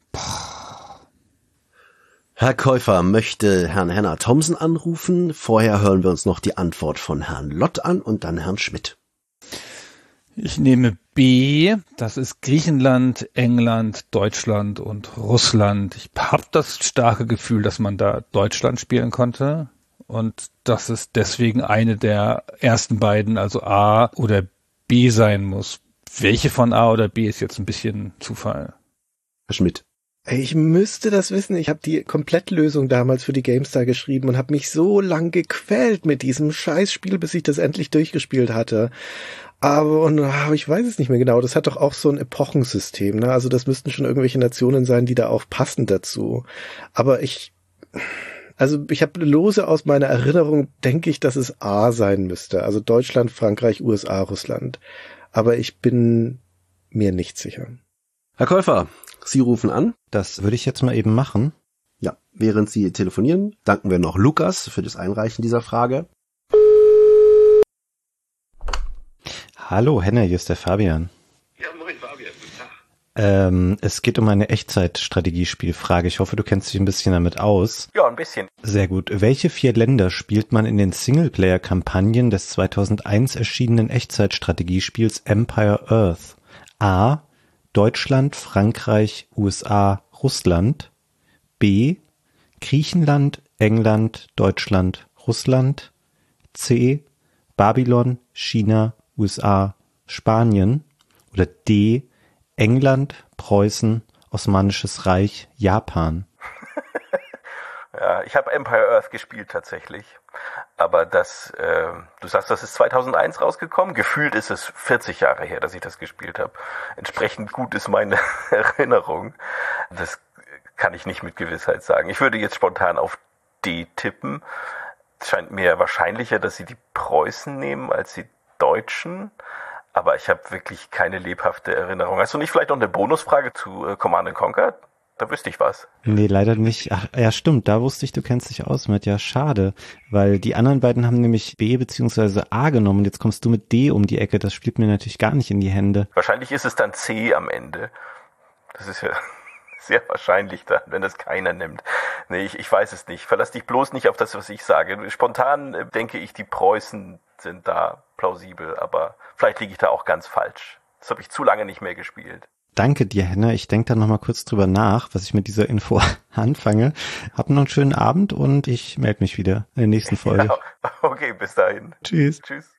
Herr Käufer möchte Herrn Henna Thomsen anrufen. Vorher hören wir uns noch die Antwort von Herrn Lott an und dann Herrn Schmidt. Ich nehme B, das ist Griechenland, England, Deutschland und Russland. Ich habe das starke Gefühl, dass man da Deutschland spielen konnte. Und dass es deswegen eine der ersten beiden, also A oder B sein muss. Welche von A oder B ist jetzt ein bisschen Zufall. Herr Schmidt. Ich müsste das wissen. Ich habe die Komplettlösung damals für die GameStar geschrieben und habe mich so lang gequält mit diesem Scheißspiel, bis ich das endlich durchgespielt hatte. Aber ich weiß es nicht mehr genau. Das hat doch auch so ein Epochensystem, ne? Also das müssten schon irgendwelche Nationen sein, die da auch passen dazu. Aber ich habe lose aus meiner Erinnerung, denke ich, dass es A sein müsste. Also Deutschland, Frankreich, USA, Russland. Aber ich bin mir nicht sicher. Herr Käufer, Sie rufen an. Das würde ich jetzt mal eben machen. Ja, während Sie telefonieren, danken wir noch Lukas für das Einreichen dieser Frage. Hallo Henner, hier ist der Fabian. Ja, moin Fabian, guten Tag. Es geht um eine Echtzeitstrategiespielfrage. Ich hoffe, du kennst dich ein bisschen damit aus. Ja, ein bisschen. Sehr gut. Welche 4 Länder spielt man in den Singleplayer-Kampagnen des 2001 erschienenen Echtzeitstrategiespiels Empire Earth? A. Deutschland, Frankreich, USA, Russland. B. Griechenland, England, Deutschland, Russland. C. Babylon, China, USA, Spanien. Oder D. England, Preußen, Osmanisches Reich, Japan. Ja, ich habe Empire Earth gespielt tatsächlich. Aber du sagst, das ist 2001 rausgekommen. Gefühlt ist es 40 Jahre her, dass ich das gespielt habe. Entsprechend gut ist meine Erinnerung. Das kann ich nicht mit Gewissheit sagen. Ich würde jetzt spontan auf D tippen. Es scheint mir wahrscheinlicher, dass sie die Preußen nehmen als die Deutschen. Aber ich habe wirklich keine lebhafte Erinnerung. Hast du nicht vielleicht noch eine Bonusfrage zu Command & Conquer? Da wüsste ich was. Nee, leider nicht. Ach, ja, stimmt. Da wusste ich, du kennst dich aus mit. Ja, schade. Weil die anderen beiden haben nämlich B bzw. A genommen. Jetzt kommst du mit D um die Ecke. Das spielt mir natürlich gar nicht in die Hände. Wahrscheinlich ist es dann C am Ende. Das ist ja sehr wahrscheinlich dann, wenn das keiner nimmt. Nee, ich weiß es nicht. Verlass dich bloß nicht auf das, was ich sage. Spontan denke ich, die Preußen sind da plausibel. Aber vielleicht liege ich da auch ganz falsch. Das habe ich zu lange nicht mehr gespielt. Danke dir, Henna. Ich denke da nochmal kurz drüber nach, was ich mit dieser Info anfange. Hab noch einen schönen Abend und ich melde mich wieder in der nächsten Folge. Ja, okay, bis dahin. Tschüss. Tschüss.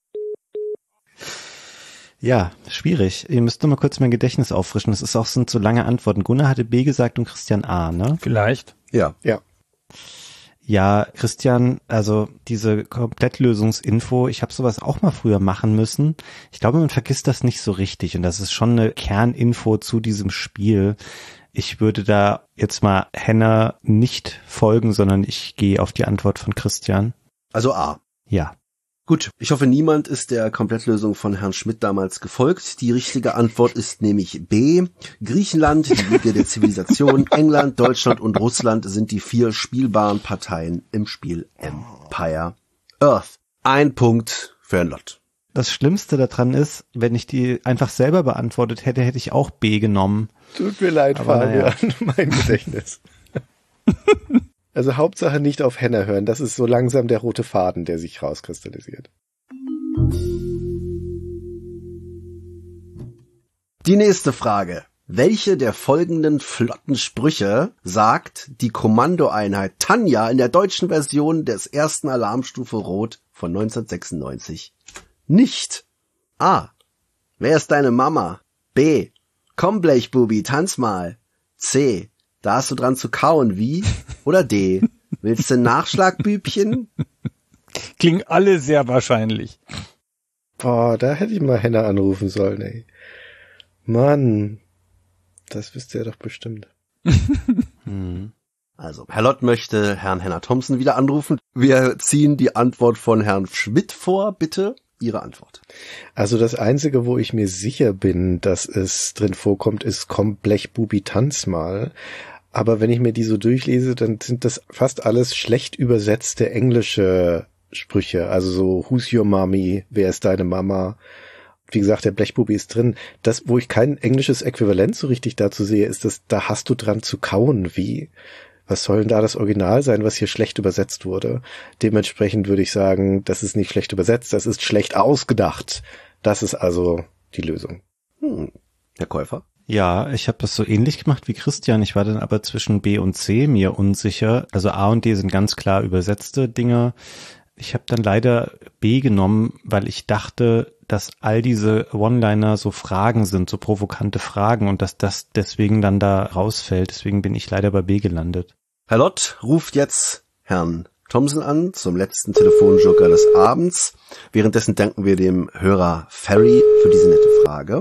Ja, schwierig. Ihr müsst nur mal kurz mein Gedächtnis auffrischen. Das sind so lange Antworten. Gunnar hatte B gesagt und Christian A, ne? Vielleicht. Ja. Ja, Christian, also diese Komplettlösungsinfo, ich habe sowas auch mal früher machen müssen. Ich glaube, man vergisst das nicht so richtig und das ist schon eine Kerninfo zu diesem Spiel. Ich würde da jetzt mal Henna nicht folgen, sondern ich gehe auf die Antwort von Christian. Also A. Ja. Gut, ich hoffe, niemand ist der Komplettlösung von Herrn Schmidt damals gefolgt. Die richtige Antwort ist nämlich B. Griechenland, die Wiege der Zivilisation, England, Deutschland und Russland sind die 4 spielbaren Parteien im Spiel Empire Earth. 1 Punkt für Herrn Lott. Das Schlimmste daran ist, wenn ich die einfach selber beantwortet hätte, hätte ich auch B genommen. Tut mir leid, Aber Fabian, mein Gedächtnis. Also Hauptsache nicht auf Henna hören, das ist so langsam der rote Faden, der sich rauskristallisiert. Die nächste Frage. Welche der folgenden flotten Sprüche sagt die Kommandoeinheit Tanja in der deutschen Version des ersten Alarmstufe Rot von 1996 nicht? A. Wer ist deine Mama? B. Komm, Blechbubi, tanz mal. C. Da hast du dran zu kauen, wie? Oder D. Willst du ein Nachschlagbübchen? Klingen alle sehr wahrscheinlich. Boah, da hätte ich mal Henna anrufen sollen, ey. Mann, das wüsste er doch bestimmt. Also, Herr Lott möchte Herrn Henna Thompson wieder anrufen. Wir ziehen die Antwort von Herrn Schmidt vor, bitte. Ihre Antwort. Also das Einzige, wo ich mir sicher bin, dass es drin vorkommt, ist komm, Blechbubi, tanz mal. Aber wenn ich mir die so durchlese, dann sind das fast alles schlecht übersetzte englische Sprüche. Also so, who's your mommy? Wer ist deine Mama? Wie gesagt, der Blechbubi ist drin. Das, wo ich kein englisches Äquivalent so richtig dazu sehe, ist das, da hast du dran zu kauen, wie? Was soll denn da das Original sein, was hier schlecht übersetzt wurde? Dementsprechend würde ich sagen, das ist nicht schlecht übersetzt, das ist schlecht ausgedacht. Das ist also die Lösung. Herr Käufer? Ja, ich habe das so ähnlich gemacht wie Christian. Ich war dann aber zwischen B und C mir unsicher. Also A und D sind ganz klar übersetzte Dinge. Ich habe dann leider B genommen, weil ich dachte, dass all diese One-Liner so Fragen sind, so provokante Fragen und dass das deswegen dann da rausfällt. Deswegen bin ich leider bei B gelandet. Herr Lott ruft jetzt Herrn Thomsen an zum letzten Telefonjoker des Abends. Währenddessen danken wir dem Hörer Ferry für diese nette Frage.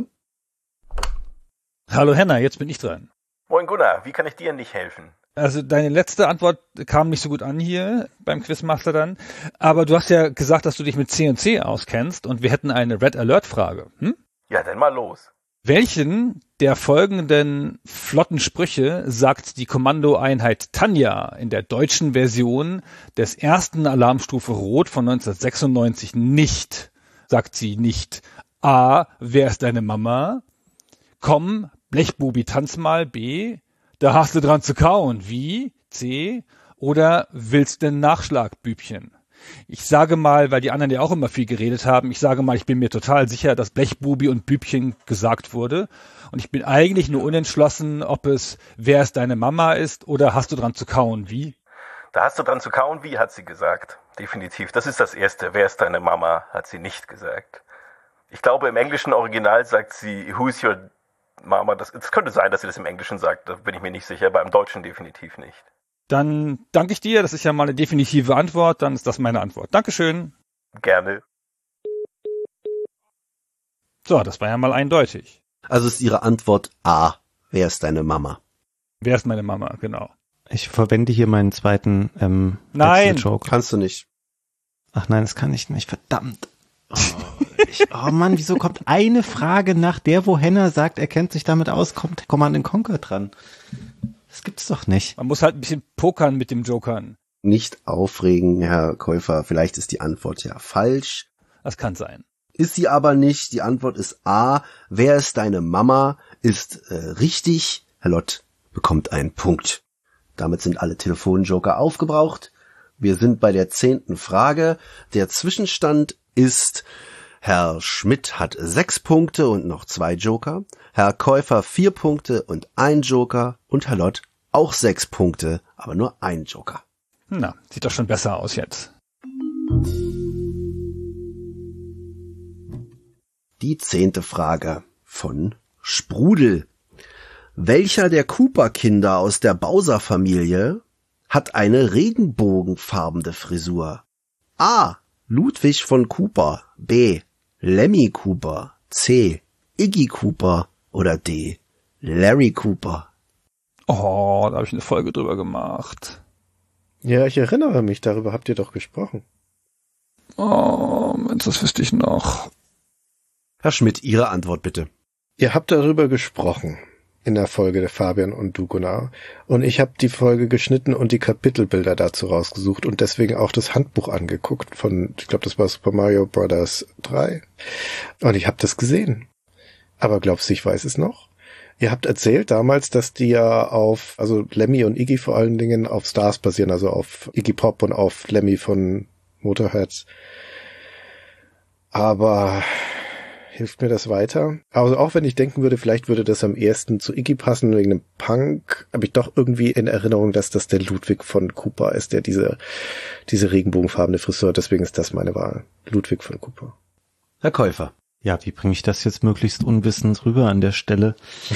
Hallo Henna, jetzt bin ich dran. Moin Gunnar, wie kann ich dir nicht helfen? Also deine letzte Antwort kam nicht so gut an hier beim Quizmaster dann, aber du hast ja gesagt, dass du dich mit C&C auskennst und wir hätten eine Red Alert Frage. Ja, dann mal los. Welchen der folgenden flotten Sprüche sagt die Kommandoeinheit Tanja in der deutschen Version des ersten Alarmstufe Rot von 1996 nicht? Sagt sie nicht A, wer ist deine Mama? Komm, Blechbubi, tanz mal. B, da hast du dran zu kauen. Wie? C, oder willst du einen Nachschlag, Bübchen? Ich sage mal, weil die anderen ja auch immer viel geredet haben, ich sage mal, ich bin mir total sicher, dass Blechbubi und Bübchen gesagt wurde. Und ich bin eigentlich nur unentschlossen, ob es wer ist deine Mama ist oder hast du dran zu kauen. Wie? Da hast du dran zu kauen, wie, hat sie gesagt. Definitiv. Das ist das Erste. Wer ist deine Mama, hat sie nicht gesagt. Ich glaube, im englischen Original sagt sie, who's your Mama? Das könnte sein, dass sie das im Englischen sagt. Da bin ich mir nicht sicher, aber im Deutschen definitiv nicht. Dann danke ich dir. Das ist ja mal eine definitive Antwort. Dann ist das meine Antwort. Dankeschön. Gerne. So, das war ja mal eindeutig. Also ist Ihre Antwort A. Wer ist deine Mama? Wer ist meine Mama? Genau. Ich verwende hier meinen zweiten Nein, Joke. Kannst du nicht. Ach nein, das kann ich nicht. Verdammt. Oh Mann, wieso kommt eine Frage nach der, wo Henna sagt, er kennt sich damit aus, kommt Command & Conquer dran? Das gibt's doch nicht. Man muss halt ein bisschen pokern mit dem Jokern. Nicht aufregen, Herr Käufer. Vielleicht ist die Antwort ja falsch. Das kann sein. Ist sie aber nicht. Die Antwort ist A. Wer ist deine Mama? Ist richtig. Herr Lott bekommt einen Punkt. Damit sind alle Telefonjoker aufgebraucht. Wir sind bei der 10. Frage. Der Zwischenstand ist: Herr Schmidt hat 6 Punkte und noch 2 Joker. Herr Käufer 4 Punkte und 1 Joker. Und Herr Lott auch 6 Punkte, aber nur 1 Joker. Na, sieht doch schon besser aus jetzt. Die 10. Frage von Sprudel. Welcher der Cooper-Kinder aus der Bowser-Familie hat eine regenbogenfarbene Frisur? A. Ludwig von Cooper. B. Lemmy Cooper. C. Iggy Cooper. Oder D. Larry Cooper. Oh, da habe ich eine Folge drüber gemacht. Ja, ich erinnere mich, darüber habt ihr doch gesprochen. Oh, Mensch, das wüsste ich noch. Herr Schmidt, Ihre Antwort bitte. Ihr habt darüber gesprochen in der Folge der Fabian und du, Gunnar. Und ich habe die Folge geschnitten und die Kapitelbilder dazu rausgesucht und deswegen auch das Handbuch angeguckt von, ich glaube, das war Super Mario Bros. 3. Und ich habe das gesehen. Aber glaubst du, ich weiß es noch? Ihr habt erzählt damals, dass die ja also Lemmy und Iggy vor allen Dingen auf Stars basieren, also auf Iggy Pop und auf Lemmy von Motorhead. Aber hilft mir das weiter? Also auch wenn ich denken würde, vielleicht würde das am ehesten zu Iggy passen wegen dem Punk, habe ich doch irgendwie in Erinnerung, dass das der Ludwig von Cooper ist, der diese regenbogenfarbene Frisur hat. Deswegen ist das meine Wahl. Ludwig von Cooper. Herr Käufer. Ja, wie bringe ich das jetzt möglichst unwissend rüber an der Stelle?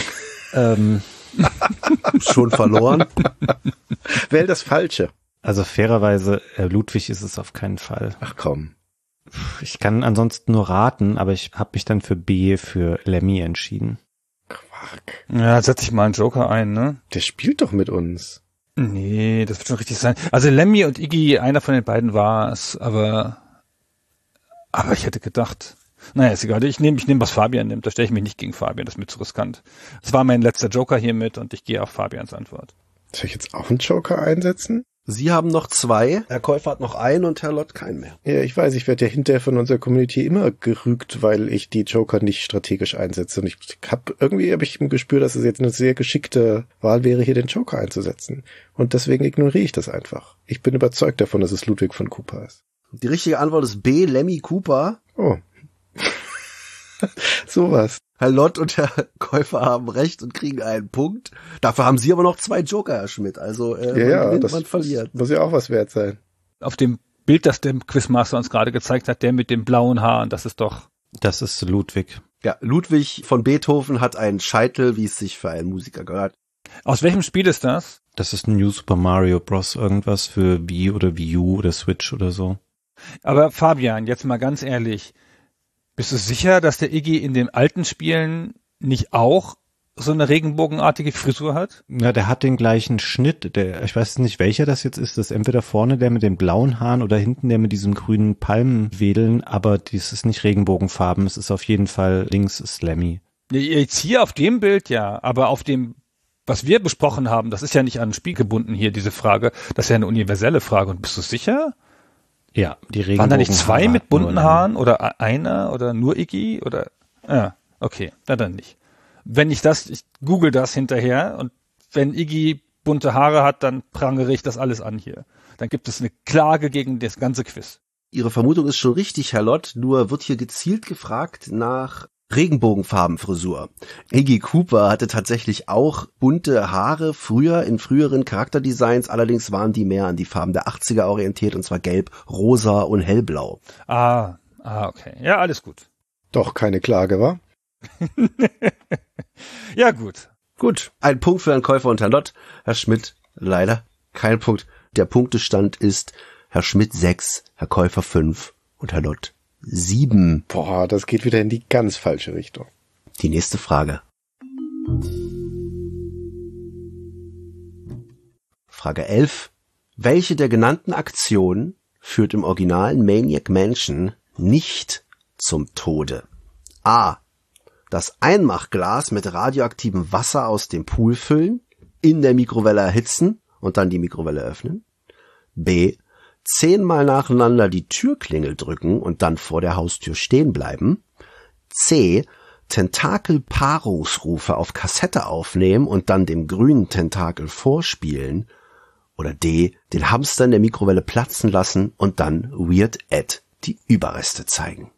Schon verloren? Wähl das Falsche. Also fairerweise, Ludwig ist es auf keinen Fall. Ach komm. Ich kann ansonsten nur raten, aber ich habe mich dann für B, für Lemmy entschieden. Quark. Ja, setz ich mal einen Joker ein, ne? Der spielt doch mit uns. Nee, das wird schon richtig sein. Also Lemmy und Iggy, einer von den beiden war es, aber ich hätte gedacht, naja, ist egal, ich nehme, was Fabian nimmt, da stelle ich mich nicht gegen Fabian, das ist mir zu riskant. Das war mein letzter Joker hiermit und ich gehe auf Fabians Antwort. Soll ich jetzt auch einen Joker einsetzen? Sie haben noch 2, Herr Käufer hat noch 1 und Herr Lott keinen mehr. Ja, ich weiß, ich werde ja hinterher von unserer Community immer gerügt, weil ich die Joker nicht strategisch einsetze. Und ich habe ich im Gespür, dass es jetzt eine sehr geschickte Wahl wäre, hier den Joker einzusetzen. Und deswegen ignoriere ich das einfach. Ich bin überzeugt davon, dass es Ludwig von Cooper ist. Die richtige Antwort ist B, Lemmy Cooper. Oh. Sowas. Herr Lott und Herr Käufer haben recht und kriegen einen Punkt. Dafür haben Sie aber noch 2 Joker, Herr Schmidt. Also ja, gewinnt, das man verliert. Muss ja auch was wert sein. Auf dem Bild, das der Quizmaster uns gerade gezeigt hat, der mit dem blauen Haar, das ist Ludwig. Ja, Ludwig von Beethoven hat einen Scheitel, wie es sich für einen Musiker gehört. Aus welchem Spiel ist das? Das ist ein New Super Mario Bros. Irgendwas für Wii oder Wii U oder Switch oder so. Aber Fabian, jetzt mal ganz ehrlich, bist du sicher, dass der Iggy in den alten Spielen nicht auch so eine regenbogenartige Frisur hat? Ja, der hat den gleichen Schnitt. Ich weiß nicht, welcher das jetzt ist. Das ist entweder vorne der mit den blauen Haaren oder hinten der mit diesem grünen Palmenwedeln. Aber das ist nicht Regenbogenfarben. Es ist auf jeden Fall links Slammy. Jetzt hier auf dem Bild ja, aber auf dem, was wir besprochen haben, das ist ja nicht an ein Spiel gebunden hier, diese Frage. Das ist ja eine universelle Frage. Und bist du sicher? Ja, die Regenbogen. Waren da nicht zwei mit bunten Haaren oder einer oder nur Iggy oder? Ja, okay, dann nicht. Wenn ich google das hinterher und wenn Iggy bunte Haare hat, dann prangere ich das alles an hier. Dann gibt es eine Klage gegen das ganze Quiz. Ihre Vermutung ist schon richtig, Herr Lott, nur wird hier gezielt gefragt nach Regenbogenfarbenfrisur. Iggy Cooper hatte tatsächlich auch bunte Haare früher in früheren Charakterdesigns, allerdings waren die mehr an die Farben der 80er orientiert, und zwar gelb, rosa und hellblau. Okay. Ja, alles gut. Doch keine Klage, wa? Ja, gut. Gut, ein Punkt für Herrn Käufer und Herrn Lott. Herr Schmidt, leider kein Punkt. Der Punktestand ist Herr Schmidt 6, Herr Käufer 5 und Herr Lott 7. Boah, das geht wieder in die ganz falsche Richtung. Die nächste Frage. Frage 11. Welche der genannten Aktionen führt im originalen Maniac Mansion nicht zum Tode? A. Das Einmachglas mit radioaktivem Wasser aus dem Pool füllen, in der Mikrowelle erhitzen und dann die Mikrowelle öffnen. B. 10-mal nacheinander die Türklingel drücken und dann vor der Haustür stehen bleiben. C. Tentakelpaarungsrufe auf Kassette aufnehmen und dann dem grünen Tentakel vorspielen. Oder D. Den Hamster in der Mikrowelle platzen lassen und dann Weird Ed die Überreste zeigen.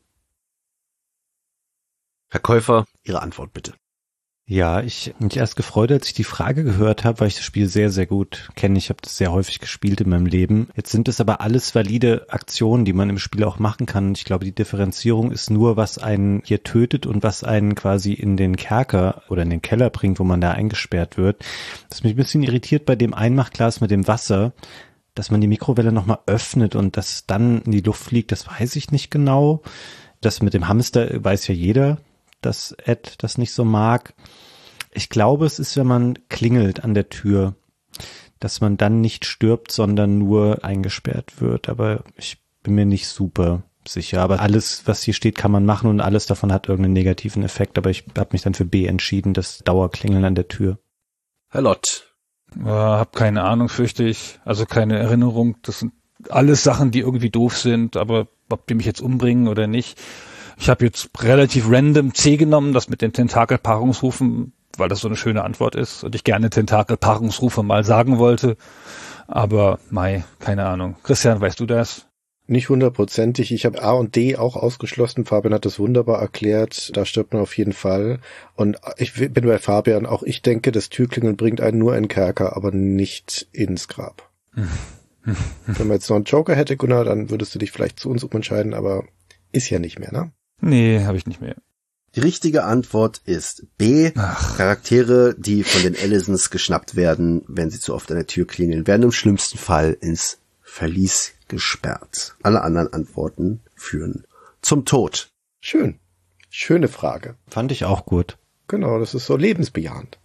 Herr Käufer, Ihre Antwort bitte. Ja, ich habe mich erst gefreut, als ich die Frage gehört habe, weil ich das Spiel sehr, sehr gut kenne. Ich habe das sehr häufig gespielt in meinem Leben. Jetzt sind es aber alles valide Aktionen, die man im Spiel auch machen kann. Ich glaube, die Differenzierung ist nur, was einen hier tötet und was einen quasi in den Kerker oder in den Keller bringt, wo man da eingesperrt wird. Das mich ein bisschen irritiert bei dem Einmachglas mit dem Wasser, dass man die Mikrowelle nochmal öffnet und das dann in die Luft fliegt, das weiß ich nicht genau. Das mit dem Hamster weiß ja jeder, dass Ed das nicht so mag. Ich glaube, es ist, wenn man klingelt an der Tür, dass man dann nicht stirbt, sondern nur eingesperrt wird. Aber ich bin mir nicht super sicher. Aber alles, was hier steht, kann man machen und alles davon hat irgendeinen negativen Effekt. Aber ich habe mich dann für B entschieden, das Dauerklingeln an der Tür. Herr Lott. Hab keine Ahnung, fürchte ich. Also keine Erinnerung. Das sind alles Sachen, die irgendwie doof sind. Aber ob die mich jetzt umbringen oder nicht. Ich habe jetzt relativ random C genommen, das mit den Tentakelpaarungsrufen, weil das so eine schöne Antwort ist und ich gerne Tentakelpaarungsrufe mal sagen wollte. Aber keine Ahnung. Christian, weißt du das? Nicht 100%. Ich habe A und D auch ausgeschlossen. Fabian hat das wunderbar erklärt. Da stirbt man auf jeden Fall. Und ich bin bei Fabian. Auch ich denke, das Türklingeln bringt einen nur in den Kerker, aber nicht ins Grab. Wenn man jetzt noch einen Joker hätte, Gunnar, dann würdest du dich vielleicht zu uns umentscheiden, aber ist ja nicht mehr, ne? Nee, habe ich nicht mehr. Die richtige Antwort ist B. Charaktere, die von den Ellisons geschnappt werden, wenn sie zu oft an der Tür klingeln, werden im schlimmsten Fall ins Verlies gesperrt. Alle anderen Antworten führen zum Tod. Schön. Schöne Frage. Fand ich auch gut. Genau, das ist so lebensbejahend.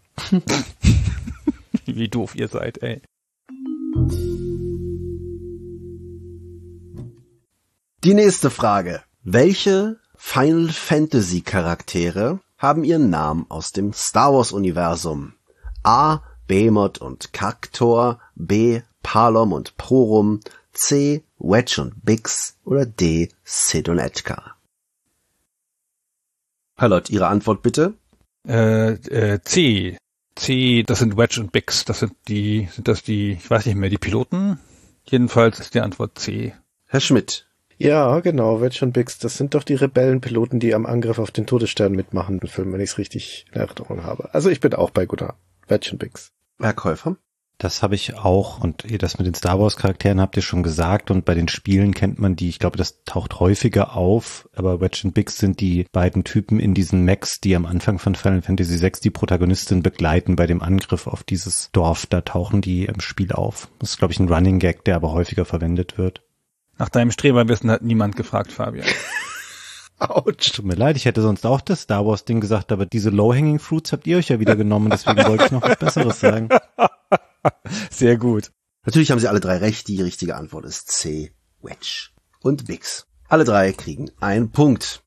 Wie doof ihr seid, ey. Die nächste Frage. Welche Final Fantasy Charaktere haben ihren Namen aus dem Star Wars Universum? A. Behemoth und Cactor, B. Palom und Porum, C. Wedge und Bix oder D. Sid und Edgar? Herr Lott, Ihre Antwort bitte? C. C, das sind Wedge und Bix. Sind das die, ich weiß nicht mehr, die Piloten? Jedenfalls ist die Antwort C. Herr Schmidt. Ja, genau, Wedge und Bix, das sind doch die Rebellenpiloten, die am Angriff auf den Todesstern mitmachen im Film, wenn ich es richtig in Erinnerung habe. Also ich bin auch bei Gunnar. Wedge und Bix. Herr Käufer? Das habe ich auch, und das mit den Star Wars Charakteren habt ihr schon gesagt, und bei den Spielen kennt man die, ich glaube, das taucht häufiger auf, aber Wedge und Bix sind die beiden Typen in diesen Mechs, die am Anfang von Final Fantasy VI die Protagonistin begleiten bei dem Angriff auf dieses Dorf, da tauchen die im Spiel auf. Das ist, glaube ich, ein Running Gag, der aber häufiger verwendet wird. Nach deinem Streberwissen hat niemand gefragt, Fabian. Autsch. Tut mir leid, ich hätte sonst auch das Star Wars Ding gesagt, aber diese Low-Hanging Fruits habt ihr euch ja wieder genommen, deswegen wollte ich noch was Besseres sagen. Sehr gut. Natürlich haben sie alle drei recht. Die richtige Antwort ist C, Wedge und Bix. Alle drei kriegen einen Punkt.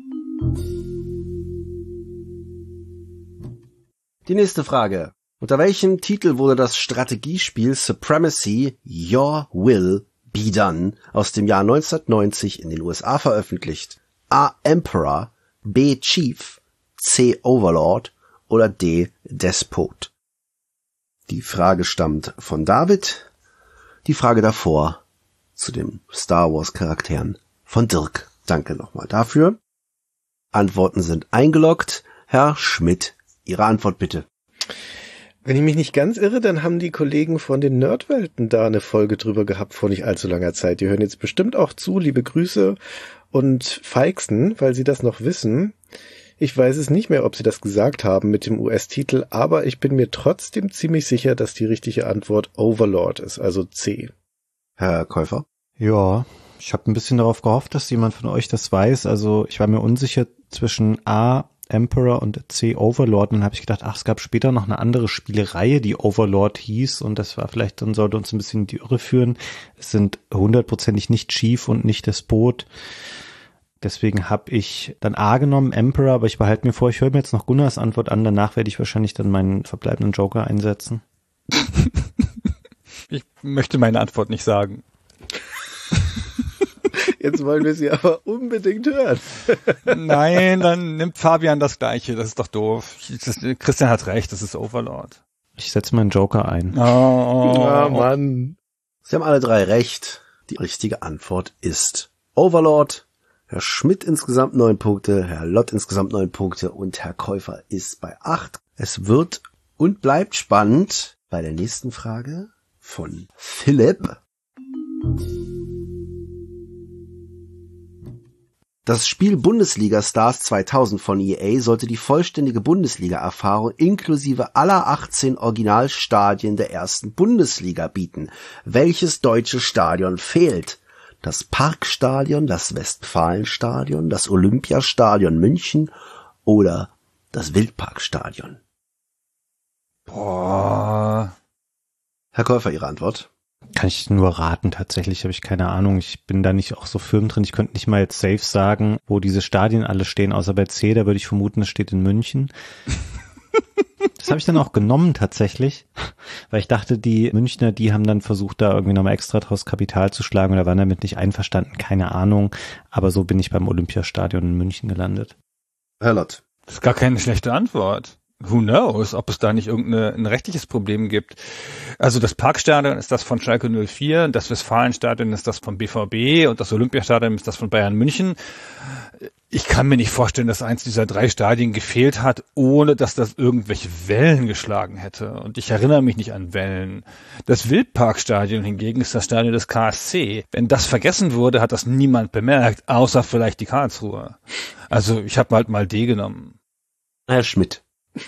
Die nächste Frage. Unter welchem Titel wurde das Strategiespiel Supremacy Your Will Be Done aus dem Jahr 1990 in den USA veröffentlicht? A. Emperor, B. Chief, C. Overlord oder D. Despot? Die Frage stammt von David, die Frage davor zu den Star Wars Charakteren von Dirk. Danke nochmal dafür. Antworten sind eingeloggt. Herr Schmidt, Ihre Antwort bitte. Wenn ich mich nicht ganz irre, dann haben die Kollegen von den Nerdwelten da eine Folge drüber gehabt vor nicht allzu langer Zeit. Die hören jetzt bestimmt auch zu. Liebe Grüße und feixen, weil sie das noch wissen. Ich weiß es nicht mehr, ob sie das gesagt haben mit dem US-Titel, aber ich bin mir trotzdem ziemlich sicher, dass die richtige Antwort Overlord ist, also C. Herr Käufer? Ja, ich habe ein bisschen darauf gehofft, dass jemand von euch das weiß. Also ich war mir unsicher zwischen A, Emperor und C, Overlord. Und dann habe ich gedacht, es gab später noch eine andere Spielereihe, die Overlord hieß. Und das war vielleicht, dann sollte uns ein bisschen in die Irre führen. Es sind 100%ig nicht Chief und nicht Despot. Deswegen habe ich dann A genommen, Emperor, aber ich behalte mir vor, ich höre mir jetzt noch Gunnars Antwort an, danach werde ich wahrscheinlich dann meinen verbleibenden Joker einsetzen. Ich möchte meine Antwort nicht sagen. Jetzt wollen wir sie aber unbedingt hören. Nein, dann nimmt Fabian das Gleiche, das ist doch doof. Christian hat recht, das ist Overlord. Ich setze meinen Joker ein. Oh, Mann. Sie haben alle drei recht. Die richtige Antwort ist Overlord. Herr Schmidt insgesamt 9 Punkte, Herr Lott insgesamt 9 Punkte und Herr Käufer ist bei 8. Es wird und bleibt spannend bei der nächsten Frage von Philipp. Das Spiel Bundesliga Stars 2000 von EA sollte die vollständige Bundesliga-Erfahrung inklusive aller 18 Originalstadien der ersten Bundesliga bieten. Welches deutsche Stadion fehlt? Das Parkstadion, das Westfalenstadion, das Olympiastadion München oder das Wildparkstadion? Boah. Herr Käufer, Ihre Antwort? Kann ich nur raten, tatsächlich habe ich keine Ahnung. Ich bin da nicht auch so firm drin. Ich könnte nicht mal jetzt safe sagen, wo diese Stadien alle stehen, außer bei C, da würde ich vermuten, es steht in München. Das habe ich dann auch genommen tatsächlich, weil ich dachte, die Münchner, die haben dann versucht, da irgendwie nochmal extra draus Kapital zu schlagen oder waren damit nicht einverstanden, keine Ahnung. Aber so bin ich beim Olympiastadion in München gelandet. Herr Lott. Das ist gar keine schlechte Antwort. Who knows, ob es da nicht ein rechtliches Problem gibt. Also das Parkstadion ist das von Schalke 04, das Westfalenstadion ist das vom BVB und das Olympiastadion ist das von Bayern München. Ich kann mir nicht vorstellen, dass eins dieser 3 Stadien gefehlt hat, ohne dass das irgendwelche Wellen geschlagen hätte. Und ich erinnere mich nicht an Wellen. Das Wildparkstadion hingegen ist das Stadion des KSC. Wenn das vergessen wurde, hat das niemand bemerkt, außer vielleicht die Karlsruhe. Also ich habe halt mal D genommen. Herr Schmidt.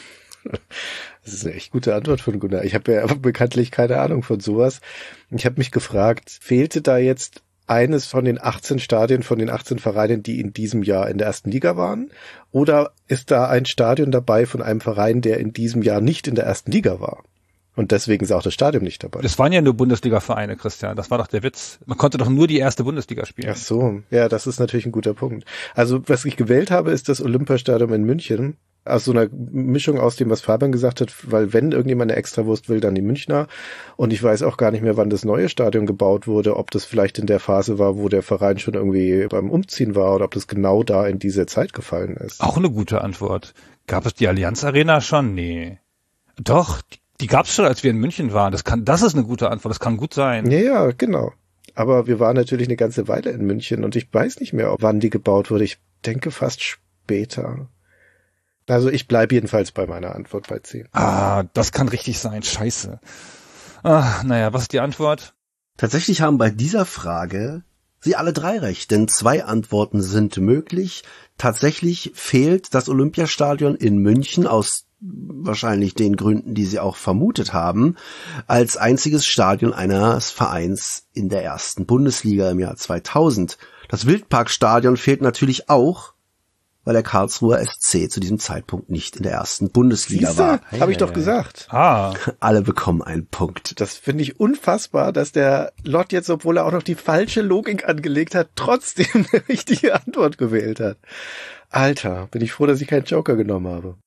Das ist eine echt gute Antwort von Gunnar. Ich habe ja bekanntlich keine Ahnung von sowas. Ich habe mich gefragt, fehlte da jetzt eines von den 18 Stadien, von den 18 Vereinen, die in diesem Jahr in der ersten Liga waren? Oder ist da ein Stadion dabei von einem Verein, der in diesem Jahr nicht in der ersten Liga war? Und deswegen ist auch das Stadion nicht dabei. Das waren ja nur Bundesliga-Vereine, Christian. Das war doch der Witz. Man konnte doch nur die erste Bundesliga spielen. Ach so, ja, das ist natürlich ein guter Punkt. Also was ich gewählt habe, ist das Olympiastadion in München. Aus so einer Mischung aus dem, was Fabian gesagt hat, weil wenn irgendjemand eine Extrawurst will, dann die Münchner. Und ich weiß auch gar nicht mehr, wann das neue Stadion gebaut wurde, ob das vielleicht in der Phase war, wo der Verein schon irgendwie beim Umziehen war oder ob das genau da in diese Zeit gefallen ist. Auch eine gute Antwort. Gab es die Allianz Arena schon? Nee. Doch, die gab es schon, als wir in München waren. Das ist eine gute Antwort, das kann gut sein. Ja, genau. Aber wir waren natürlich eine ganze Weile in München und ich weiß nicht mehr, wann die gebaut wurde. Ich denke fast später. Also ich bleibe jedenfalls bei meiner Antwort bei C. Das kann richtig sein. Scheiße. Naja, was ist die Antwort? Tatsächlich haben bei dieser Frage Sie alle drei recht, denn 2 Antworten sind möglich. Tatsächlich fehlt das Olympiastadion in München aus wahrscheinlich den Gründen, die Sie auch vermutet haben, als einziges Stadion eines Vereins in der ersten Bundesliga im Jahr 2000. Das Wildparkstadion fehlt natürlich auch, weil der Karlsruher SC zu diesem Zeitpunkt nicht in der ersten Bundesliga war. Habe ich doch gesagt. Alle bekommen einen Punkt. Das finde ich unfassbar, dass der Lott jetzt, obwohl er auch noch die falsche Logik angelegt hat, trotzdem eine richtige Antwort gewählt hat. Alter, bin ich froh, dass ich keinen Joker genommen habe.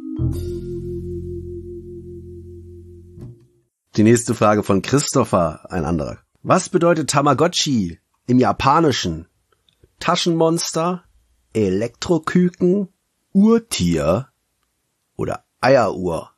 Die nächste Frage von Christopher, ein anderer. Was bedeutet Tamagotchi im Japanischen? Taschenmonster, Elektroküken, Urtier oder Eieruhr?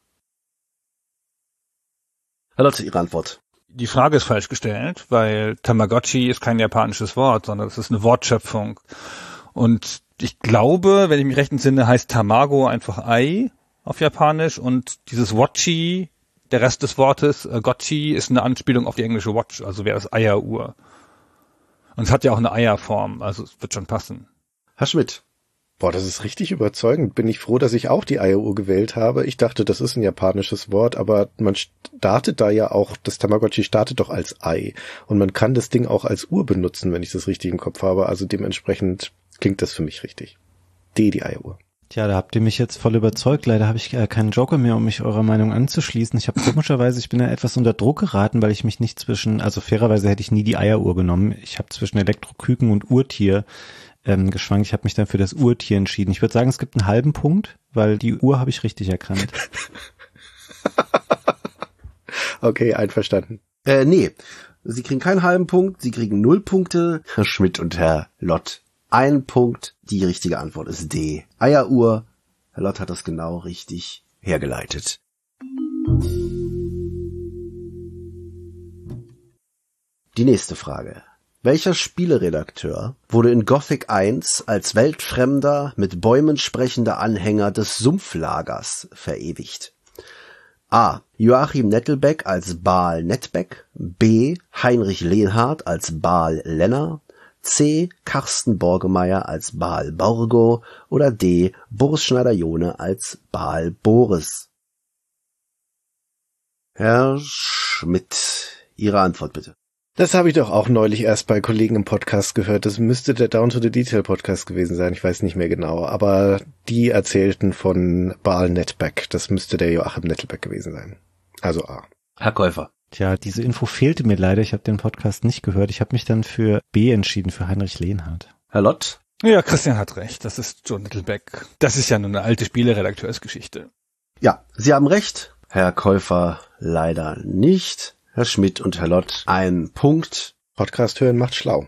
Herr Lotte, Ihre Antwort. Die Frage ist falsch gestellt, weil Tamagotchi ist kein japanisches Wort, sondern es ist eine Wortschöpfung. Und ich glaube, wenn ich mich recht entsinne, heißt Tamago einfach Ei auf Japanisch und dieses Watchi, der Rest des Wortes, Gotchi, ist eine Anspielung auf die englische Watch, also wäre es Eieruhr. Und es hat ja auch eine Eierform, also es wird schon passen. Herr Schmidt. Boah, das ist richtig überzeugend. Bin ich froh, dass ich auch die Eieruhr gewählt habe. Ich dachte, das ist ein japanisches Wort, aber man startet da ja auch, das Tamagotchi startet doch als Ei. Und man kann das Ding auch als Uhr benutzen, wenn ich das richtig im Kopf habe. Also dementsprechend klingt das für mich richtig. Die Eieruhr. Tja, da habt ihr mich jetzt voll überzeugt. Leider habe ich keinen Joker mehr, um mich eurer Meinung anzuschließen. Ich habe komischerweise, ich bin da etwas unter Druck geraten, weil ich mich nicht also fairerweise hätte ich nie die Eieruhr genommen. Ich habe zwischen Elektroküken und Urtier geschwankt. Ich habe mich dann für das Urtier entschieden. Ich würde sagen, es gibt einen halben Punkt, weil die Uhr habe ich richtig erkannt. Okay, einverstanden. Nee, Sie kriegen keinen halben Punkt, Sie kriegen 0 Punkte. Herr Schmidt und Herr Lott 1 Punkt. Die richtige Antwort ist D. Eieruhr. Herr Lott hat das genau richtig hergeleitet. Die nächste Frage. Welcher Spieleredakteur wurde in Gothic 1 als weltfremder, mit Bäumen sprechender Anhänger des Sumpflagers verewigt? A. Joachim Nettelbeck als Baal Nettbeck, B. Heinrich Lehnhardt als Baal Lenner, C. Carsten Borgemeyer als Baal Borgo oder D. Boris Schneider-Jone als Baal Boris? Herr Schmidt, Ihre Antwort bitte. Das habe ich doch auch neulich erst bei Kollegen im Podcast gehört. Das müsste der Down to the Detail Podcast gewesen sein. Ich weiß nicht mehr genau. Aber die erzählten von Baal Nettbeck. Das müsste der Joachim Nettelbeck gewesen sein. Also A. Herr Käufer. Tja, diese Info fehlte mir leider. Ich habe den Podcast nicht gehört. Ich habe mich dann für B entschieden, für Heinrich Lehnhardt. Herr Lott. Ja, Christian hat recht. Das ist John Nettelbeck. Das ist ja nur eine alte Spieleredakteursgeschichte. Ja, Sie haben recht. Herr Käufer leider nicht. Herr Schmidt und Herr Lott 1 Punkt. Podcast hören macht schlau.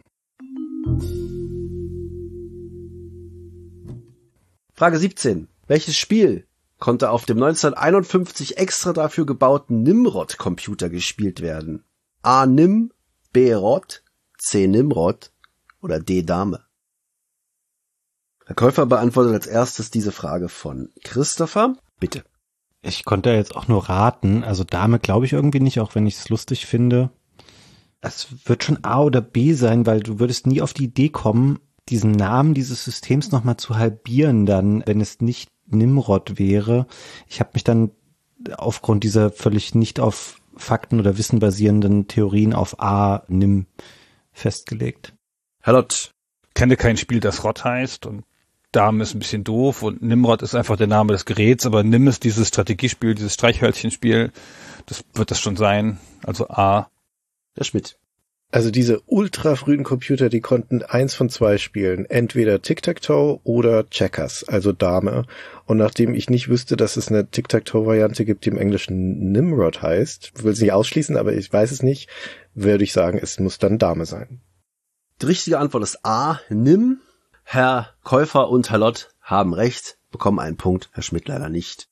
Frage 17. Welches Spiel konnte auf dem 1951 extra dafür gebauten Nimrod-Computer gespielt werden? A. Nim, B. Rod, C. Nimrod oder D. Dame? Herr Käufer beantwortet als erstes diese Frage von Christopher. Bitte. Ich konnte jetzt auch nur raten, also Dame glaube ich irgendwie nicht, auch wenn ich es lustig finde. Es wird schon A oder B sein, weil du würdest nie auf die Idee kommen, diesen Namen dieses Systems nochmal zu halbieren dann, wenn es nicht Nimrod wäre. Ich habe mich dann aufgrund dieser völlig nicht auf Fakten oder Wissen basierenden Theorien auf A, Nim festgelegt. Herr Lott. Kenne kein Spiel, das Rod heißt und Dame ist ein bisschen doof und Nimrod ist einfach der Name des Geräts, aber Nim ist dieses Strategiespiel, dieses Streichhölzchenspiel. Das wird das schon sein. Also A. Herr Schmidt. Also diese ultra frühen Computer, die konnten 1 von 2 spielen. Entweder Tic-Tac-Toe oder Checkers, also Dame. Und nachdem ich nicht wüsste, dass es eine Tic-Tac-Toe-Variante gibt, die im Englischen Nimrod heißt, will es nicht ausschließen, aber ich weiß es nicht, würde ich sagen, es muss dann Dame sein. Die richtige Antwort ist A. Nim. Herr Käufer und Herr Lott haben recht, bekommen 1 Punkt, Herr Schmidt leider nicht.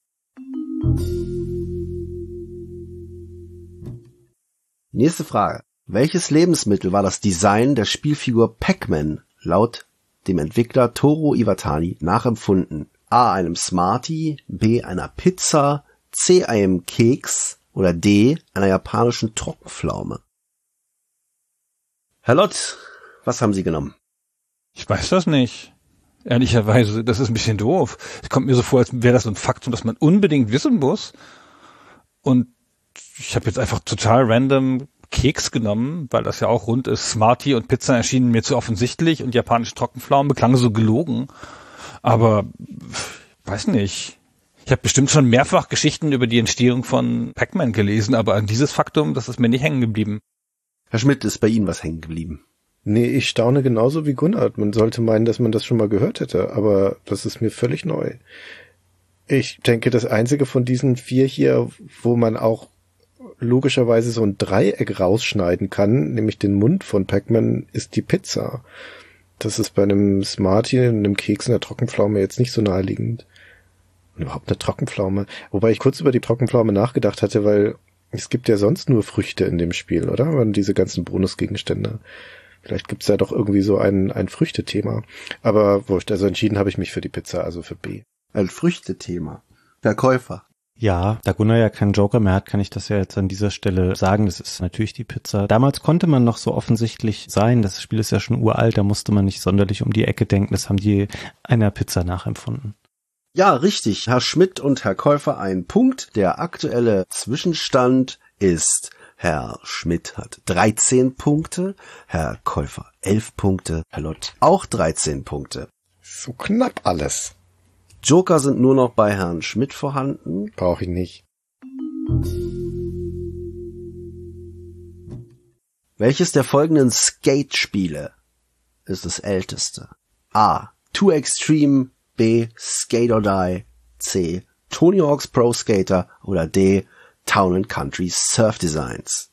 Nächste Frage. Welches Lebensmittel war das Design der Spielfigur Pac-Man laut dem Entwickler Toru Iwatani nachempfunden? A. einem Smartie, B. einer Pizza, C. einem Keks oder D, einer japanischen Trockenpflaume? Herr Lott, was haben Sie genommen? Ich weiß das nicht. Ehrlicherweise, das ist ein bisschen doof. Es kommt mir so vor, als wäre das so ein Faktum, das man unbedingt wissen muss. Und ich habe jetzt einfach total random Keks genommen, weil das ja auch rund ist. Smartie und Pizza erschienen mir zu offensichtlich und japanische Trockenpflaumen klangen so gelogen. Aber weiß nicht. Ich habe bestimmt schon mehrfach Geschichten über die Entstehung von Pac-Man gelesen, aber an dieses Faktum, das ist mir nicht hängen geblieben. Herr Schmidt, ist bei Ihnen was hängen geblieben? Nee, ich staune genauso wie Gunnar. Man sollte meinen, dass man das schon mal gehört hätte, aber das ist mir völlig neu. Ich denke, das einzige von diesen 4 hier, wo man auch logischerweise so ein Dreieck rausschneiden kann, nämlich den Mund von Pac-Man, ist die Pizza. Das ist bei einem Smartie, einem Keks und einer Trockenpflaume jetzt nicht so naheliegend. Und überhaupt eine Trockenpflaume. Wobei ich kurz über die Trockenpflaume nachgedacht hatte, weil es gibt ja sonst nur Früchte in dem Spiel, oder? Und diese ganzen Bonusgegenstände. Vielleicht gibt's da doch irgendwie so ein Früchtethema. Aber wurscht, also entschieden habe ich mich für die Pizza, also für B. Ein Früchtethema. Verkäufer. Ja, da Gunnar ja keinen Joker mehr hat, kann ich das ja jetzt an dieser Stelle sagen. Das ist natürlich die Pizza. Damals konnte man noch so offensichtlich sein. Das Spiel ist ja schon uralt, da musste man nicht sonderlich um die Ecke denken. Das haben die einer Pizza nachempfunden. Ja, richtig. Herr Schmidt und Herr Käufer ein Punkt. Der aktuelle Zwischenstand ist: Herr Schmidt hat 13 Punkte, Herr Käufer 11 Punkte, Herr Lott auch 13 Punkte. So knapp alles. Joker sind nur noch bei Herrn Schmidt vorhanden. Brauche ich nicht. Welches der folgenden Skate-Spiele ist das älteste? A. Too Extreme, B. Skate or Die, C. Tony Hawk's Pro Skater oder D. Town & Country Surf Designs.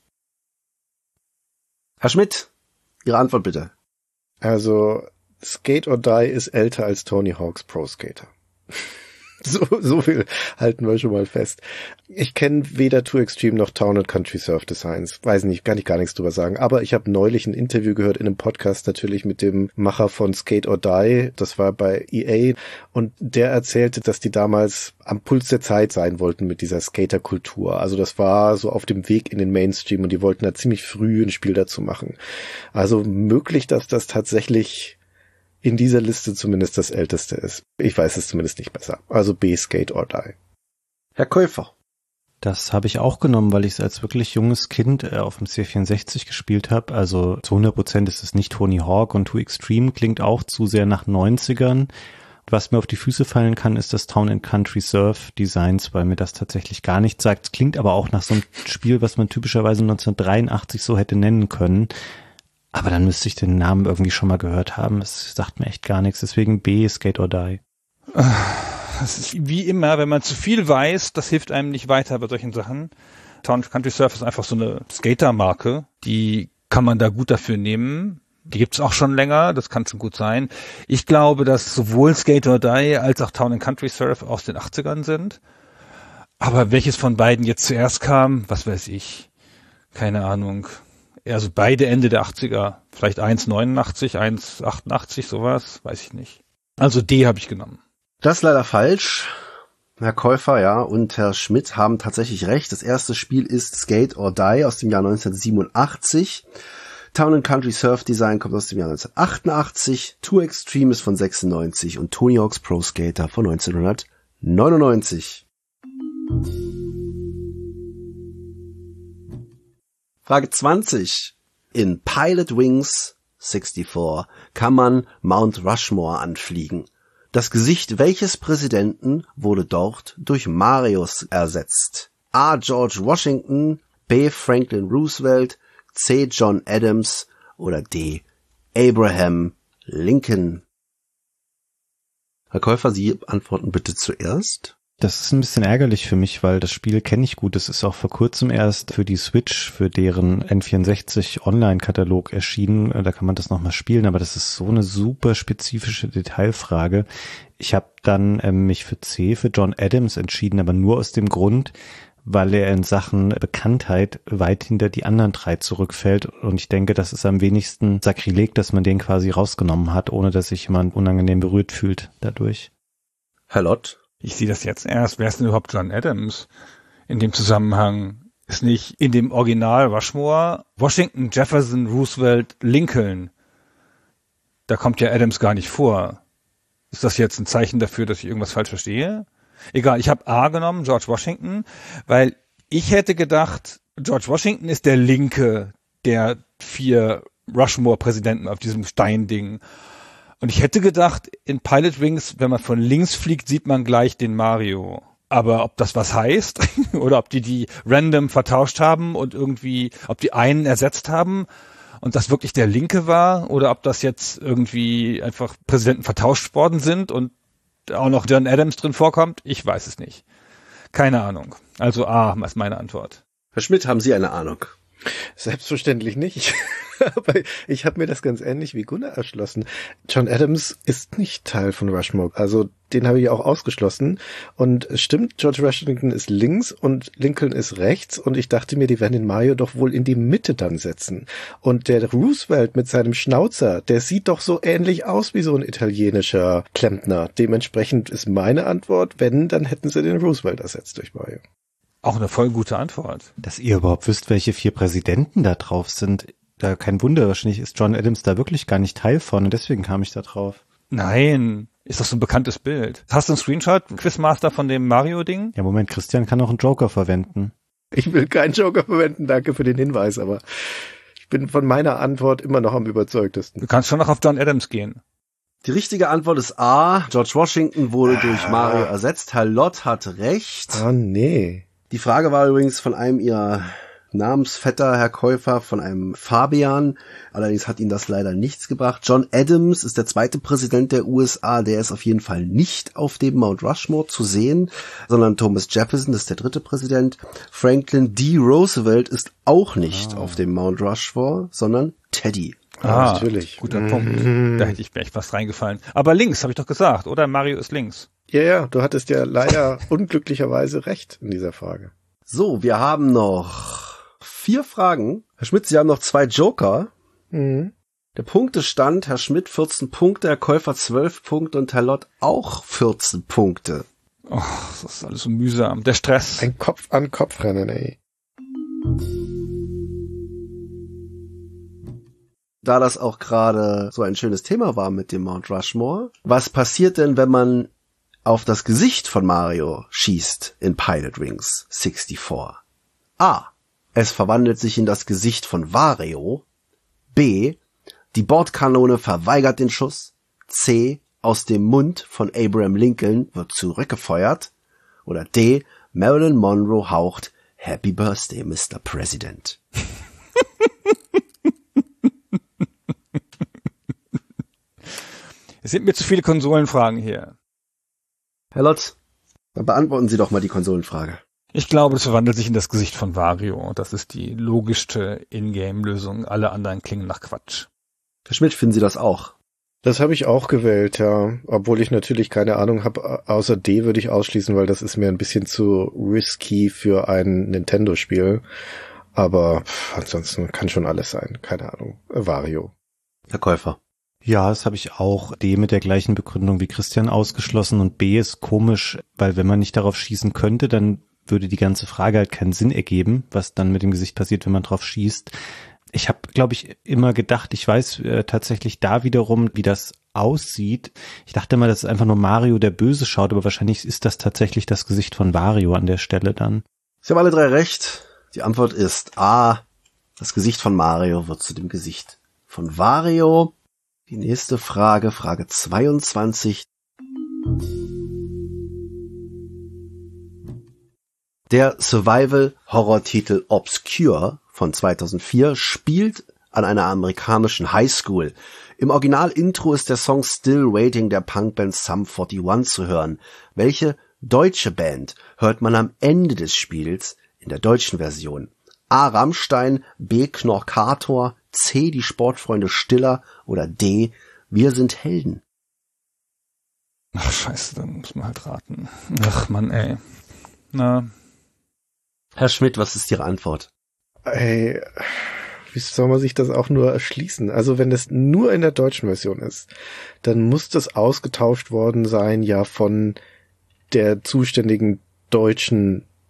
Herr Schmidt, Ihre Antwort bitte. Also, Skate or Die ist älter als Tony Hawk's Pro Skater. So viel halten wir schon mal fest. Ich kenne weder Too Extreme noch Town & Country Surf Designs. Weiß nicht, kann ich gar nichts drüber sagen. Aber ich habe neulich ein Interview gehört in einem Podcast natürlich mit dem Macher von Skate or Die. Das war bei EA. Und der erzählte, dass die damals am Puls der Zeit sein wollten mit dieser Skaterkultur. Also das war so auf dem Weg in den Mainstream und die wollten da ziemlich früh ein Spiel dazu machen. Also möglich, dass das tatsächlich in dieser Liste zumindest das älteste ist. Ich weiß es zumindest nicht besser. Also B, Skate or Die. Herr Käufer. Das habe ich auch genommen, weil ich es als wirklich junges Kind auf dem C64 gespielt habe. Also zu 100% ist es nicht Tony Hawk und Too Extreme klingt auch zu sehr nach 90ern. Was mir auf die Füße fallen kann, ist das Town & Country Surf Designs, weil mir das tatsächlich gar nichts sagt. Es klingt aber auch nach so einem Spiel, was man typischerweise 1983 so hätte nennen können. Aber dann müsste ich den Namen irgendwie schon mal gehört haben. Es sagt mir echt gar nichts. Deswegen B, Skate or Die. Das ist wie immer, wenn man zu viel weiß, das hilft einem nicht weiter bei solchen Sachen. Town & Country Surf ist einfach so eine Skater-Marke. Die kann man da gut dafür nehmen. Die gibt's auch schon länger, das kann schon gut sein. Ich glaube, dass sowohl Skate or Die als auch Town & Country Surf aus den 80ern sind. Aber welches von beiden jetzt zuerst kam, was weiß ich. Keine Ahnung. Also beide Ende der 80er. Vielleicht 1,89, 1,88, sowas. Weiß ich nicht. Also D habe ich genommen. Das ist leider falsch. Herr Käufer, ja, und Herr Schmidt haben tatsächlich recht. Das erste Spiel ist Skate or Die aus dem Jahr 1987. Town & Country Surf Design kommt aus dem Jahr 1988. Too Extreme ist von 96 und Tony Hawk's Pro Skater von 1999. Frage 20. In Pilot Wings 64 kann man Mount Rushmore anfliegen. Das Gesicht welches Präsidenten wurde dort durch Marius ersetzt? A. George Washington, B. Franklin Roosevelt, C. John Adams oder D. Abraham Lincoln? Herr Käufer, Sie antworten bitte zuerst. Das ist ein bisschen ärgerlich für mich, weil das Spiel kenne ich gut. Es ist auch vor kurzem erst für die Switch, für deren N64 Online-Katalog erschienen. Da kann man das nochmal spielen, aber das ist so eine super spezifische Detailfrage. Ich habe dann mich für C, für John Adams entschieden, aber nur aus dem Grund, weil er in Sachen Bekanntheit weit hinter die anderen 3 zurückfällt. Und ich denke, das ist am wenigsten Sakrileg, dass man den quasi rausgenommen hat, ohne dass sich jemand unangenehm berührt fühlt dadurch. Herr Lott? Ich sehe das jetzt erst. Wer ist denn überhaupt John Adams in dem Zusammenhang? Ist nicht in dem Original Rushmore Washington, Jefferson, Roosevelt, Lincoln? Da kommt ja Adams gar nicht vor. Ist das jetzt ein Zeichen dafür, dass ich irgendwas falsch verstehe? Egal, ich habe A genommen, George Washington, weil ich hätte gedacht, George Washington ist der Linke der 4 Rushmore-Präsidenten auf diesem Steinding. Und ich hätte gedacht, in Pilot Wings, wenn man von links fliegt, sieht man gleich den Mario. Aber ob das was heißt oder ob die random vertauscht haben und irgendwie, ob die einen ersetzt haben und das wirklich der Linke war oder ob das jetzt irgendwie einfach Präsidenten vertauscht worden sind und auch noch John Adams drin vorkommt, ich weiß es nicht. Keine Ahnung. Also A ist meine Antwort. Herr Schmidt, haben Sie eine Ahnung? Selbstverständlich nicht. Aber ich habe mir das ganz ähnlich wie Gunnar erschlossen. John Adams ist nicht Teil von Rushmore. Also den habe ich auch ausgeschlossen. Und es stimmt, George Washington ist links und Lincoln ist rechts. Und ich dachte mir, die werden den Mario doch wohl in die Mitte dann setzen. Und der Roosevelt mit seinem Schnauzer, der sieht doch so ähnlich aus wie so ein italienischer Klempner. Dementsprechend ist meine Antwort, wenn, dann hätten sie den Roosevelt ersetzt durch Mario. Auch eine voll gute Antwort. Dass ihr überhaupt wisst, welche 4 Präsidenten da drauf sind, da kein Wunder, wahrscheinlich ist John Adams da wirklich gar nicht Teil von und deswegen kam ich da drauf. Nein, ist doch so ein bekanntes Bild. Hast du einen Screenshot, Quizmaster, von dem Mario-Ding? Ja, Moment, Christian kann auch einen Joker verwenden. Ich will keinen Joker verwenden, danke für den Hinweis, aber ich bin von meiner Antwort immer noch am überzeugtesten. Du kannst schon noch auf John Adams gehen. Die richtige Antwort ist A. George Washington wurde durch Mario ersetzt. Herr Lott hat recht. Ah, nee. Die Frage war übrigens von einem Ihrer Namensvetter, Herr Käufer, von einem Fabian. Allerdings hat Ihnen das leider nichts gebracht. John Adams ist der 2. Präsident der USA. Der ist auf jeden Fall nicht auf dem Mount Rushmore zu sehen, sondern Thomas Jefferson ist der 3. Präsident. Franklin D. Roosevelt ist auch nicht auf dem Mount Rushmore, sondern Teddy. Natürlich. Guter Punkt. Da hätte ich mir echt was reingefallen. Aber links, habe ich doch gesagt, oder? Mario ist links. Ja, du hattest ja leider unglücklicherweise recht in dieser Frage. So, wir haben noch 4 Fragen. Herr Schmidt, Sie haben noch 2 Joker. Mhm. Der Punktestand, Herr Schmidt 14 Punkte, Herr Käufer 12 Punkte und Herr Lott auch 14 Punkte. Oh, das ist alles so mühsam. Der Stress. Ein Kopf-an-Kopf-Rennen, ey. Da das auch gerade so ein schönes Thema war mit dem Mount Rushmore, was passiert denn, wenn man auf das Gesicht von Mario schießt in Pilot Wings 64? A. Es verwandelt sich in das Gesicht von Wario. B. Die Bordkanone verweigert den Schuss. C. Aus dem Mund von Abraham Lincoln wird zurückgefeuert. Oder D. Marilyn Monroe haucht Happy Birthday, Mr. President. Es sind mir zu viele Konsolenfragen hier. Herr Lotz, dann beantworten Sie doch mal die Konsolenfrage. Ich glaube, es verwandelt sich in das Gesicht von Wario. Das ist die logischste Ingame-Lösung. Alle anderen klingen nach Quatsch. Herr Schmidt, finden Sie das auch? Das habe ich auch gewählt, ja. Obwohl ich natürlich keine Ahnung habe. Außer D würde ich ausschließen, weil das ist mir ein bisschen zu risky für ein Nintendo-Spiel. Aber ansonsten kann schon alles sein. Keine Ahnung. Wario. Herr Käufer. Ja, das habe ich auch. D mit der gleichen Begründung wie Christian ausgeschlossen und B ist komisch, weil wenn man nicht darauf schießen könnte, dann würde die ganze Frage halt keinen Sinn ergeben, was dann mit dem Gesicht passiert, wenn man drauf schießt. Ich habe, glaube ich, immer gedacht, ich weiß tatsächlich da wiederum, wie das aussieht. Ich dachte immer, das ist einfach nur Mario, der böse schaut, aber wahrscheinlich ist das tatsächlich das Gesicht von Wario an der Stelle dann. Sie haben alle 3 recht. Die Antwort ist A. Das Gesicht von Mario wird zu dem Gesicht von Wario. Die nächste Frage, Frage 22. Der Survival-Horror-Titel Obscure von 2004 spielt an einer amerikanischen Highschool. Im Original-Intro ist der Song Still Waiting der Punkband Sum 41 zu hören. Welche deutsche Band hört man am Ende des Spiels in der deutschen Version? A. Rammstein, B. Knorkator, C. Die Sportfreunde Stiller oder D. Wir sind Helden. Ach, scheiße, dann muss man halt raten. Ach, Mann, ey. Na. Herr Schmidt, was ist Ihre Antwort? Ey, wie soll man sich das auch nur erschließen? Also wenn das nur in der deutschen Version ist, dann muss das ausgetauscht worden sein, ja, von der zuständigen deutschen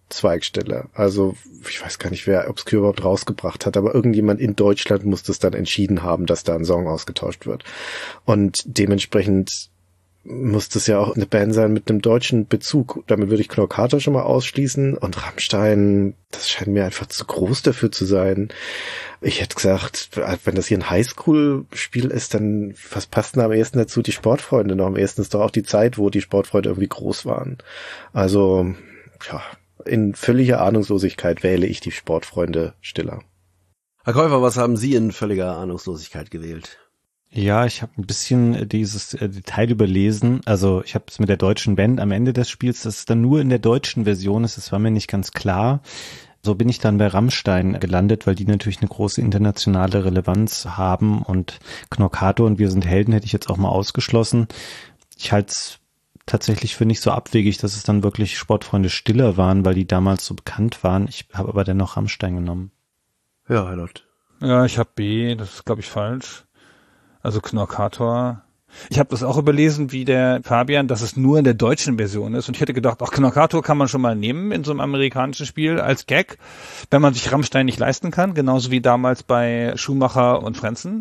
Zweigstelle. Also ich weiß gar nicht, wer Obscure überhaupt rausgebracht hat, aber irgendjemand in Deutschland muss das dann entschieden haben, dass da ein Song ausgetauscht wird. Und dementsprechend muss das ja auch eine Band sein mit einem deutschen Bezug. Damit würde ich Knorkator schon mal ausschließen. Und Rammstein, das scheint mir einfach zu groß dafür zu sein. Ich hätte gesagt, wenn das hier ein Highschool-Spiel ist, dann was passt denn am ehesten dazu? Die Sportfreunde noch. Am ehesten ist doch auch die Zeit, wo die Sportfreunde irgendwie groß waren. Also, ja, in völliger Ahnungslosigkeit wähle ich die Sportfreunde Stiller. Herr Käufer, was haben Sie in völliger Ahnungslosigkeit gewählt? Ja, ich habe ein bisschen dieses Detail überlesen. Also ich habe es mit der deutschen Band am Ende des Spiels, dass es dann nur in der deutschen Version ist, das war mir nicht ganz klar. So bin ich dann bei Rammstein gelandet, weil die natürlich eine große internationale Relevanz haben, und Knorkator und Wir sind Helden hätte ich jetzt auch mal ausgeschlossen. Ich halte es tatsächlich für nicht so abwegig, dass es dann wirklich Sportfreunde Stiller waren, weil die damals so bekannt waren. Ich habe aber dennoch Rammstein genommen. Ja, Herr Lott. Ja, ich habe B, das ist glaube ich falsch. Also Knorkator. Ich habe das auch überlesen wie der Fabian, dass es nur in der deutschen Version ist. Und ich hätte gedacht, auch Knorkator kann man schon mal nehmen in so einem amerikanischen Spiel als Gag, wenn man sich Rammstein nicht leisten kann. Genauso wie damals bei Schumacher und Frentzen.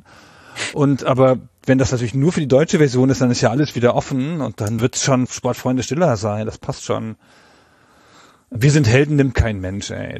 Aber wenn das natürlich nur für die deutsche Version ist, dann ist ja alles wieder offen und dann wird es schon Sportfreunde Stiller sein. Das passt schon. Wir sind Helden, nimmt kein Mensch, ey.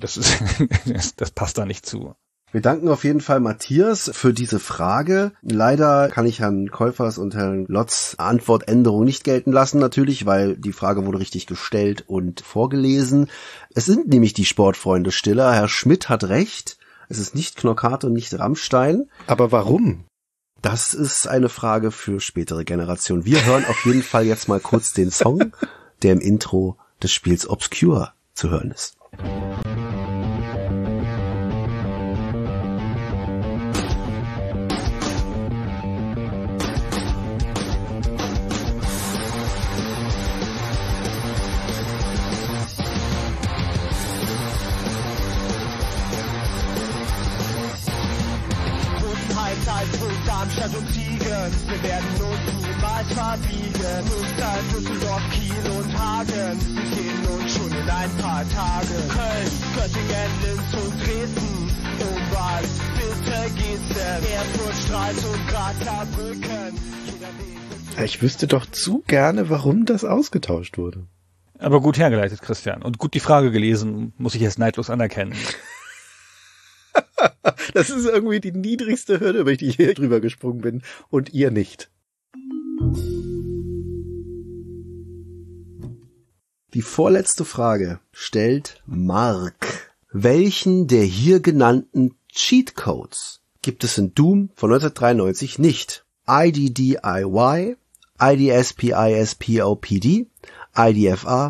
Das passt da nicht zu. Wir danken auf jeden Fall Matthias für diese Frage. Leider kann ich Herrn Käufers und Herrn Lotz Antwortänderung nicht gelten lassen, natürlich, weil die Frage wurde richtig gestellt und vorgelesen. Es sind nämlich die Sportfreunde Stiller. Herr Schmidt hat recht. Es ist nicht Knorkator, nicht Rammstein. Aber warum? Das ist eine Frage für spätere Generationen. Wir hören auf jeden Fall jetzt mal kurz den Song, der im Intro des Spiels Obscure zu hören ist. Darmstadt und Siegen, wir werden uns niemals verbiegen. Münster, Düsseldorf, Kiel und Hagen, wir sehen uns schon in ein paar Tagen. Köln, Göttingen, Linz und Dresden, um was bitte geht's denn? Erfurt, Stralsund, Graz, Saarbrücken, jeder Weg. Ich wüsste doch zu gerne, warum das ausgetauscht wurde. Aber gut hergeleitet, Christian. Und gut die Frage gelesen, muss ich jetzt neidlos anerkennen. Das ist irgendwie die niedrigste Hürde, über die ich hier drüber gesprungen bin. Und ihr nicht. Die vorletzte Frage stellt Mark. Welchen der hier genannten Cheatcodes gibt es in Doom von 1993 nicht? IDDIY, IDSPISPOPD, IDFA,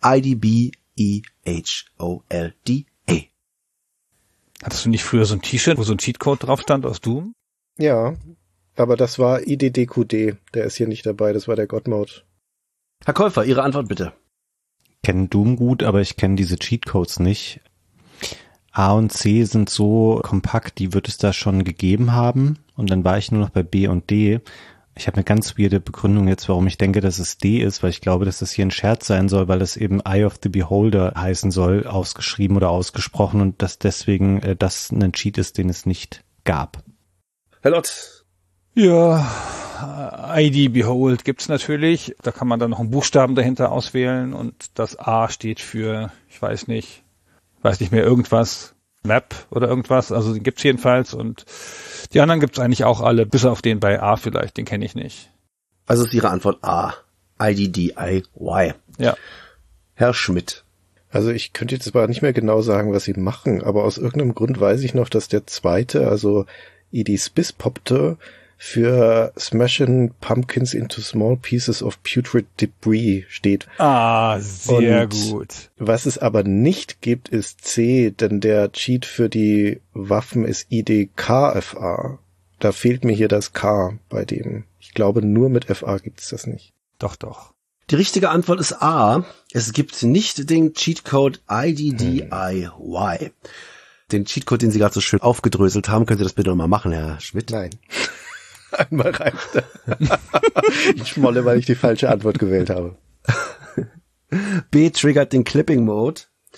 IDBEHOLD. Hattest du nicht früher so ein T-Shirt, wo so ein Cheatcode drauf stand aus Doom? Ja, aber das war IDDQD. Der ist hier nicht dabei, das war der God-Mode. Herr Käufer, Ihre Antwort bitte. Ich kenne Doom gut, aber ich kenne diese Cheatcodes nicht. A und C sind so kompakt, die wird es da schon gegeben haben. Und dann war ich nur noch bei B und D. Ich habe eine ganz weirde Begründung jetzt, warum ich denke, dass es D ist, weil ich glaube, dass das hier ein Scherz sein soll, weil es eben Eye of the Beholder heißen soll, ausgeschrieben oder ausgesprochen, und dass deswegen das ein Cheat ist, den es nicht gab. Herr Lotz. Ja, ID Behold gibt's natürlich. Da kann man dann noch einen Buchstaben dahinter auswählen und das A steht für, ich weiß nicht mehr, irgendwas, Map oder irgendwas. Also den gibt's jedenfalls und die anderen gibt's eigentlich auch alle, bis auf den bei A vielleicht, den kenne ich nicht. Also ist Ihre Antwort A. IDDIY. Ja. Herr Schmidt. Also ich könnte jetzt aber nicht mehr genau sagen, was sie machen, aber aus irgendeinem Grund weiß ich noch, dass der zweite, also ID-Spispopter, für Smashing Pumpkins into Small Pieces of Putrid Debris steht. Ah, sehr und gut. Was es aber nicht gibt, ist C, denn der Cheat für die Waffen ist IDKFA. Da fehlt mir hier das K bei dem. Ich glaube, nur mit FA gibt's das nicht. Doch. Die richtige Antwort ist A. Es gibt nicht den Cheatcode IDDIY. Den Cheatcode, den Sie gerade so schön aufgedröselt haben, können Sie das bitte nochmal machen, Herr Schmidt? Nein. Einmal reicht. Ich schmolle, weil ich die falsche Antwort gewählt habe. B triggert den Clipping Mode.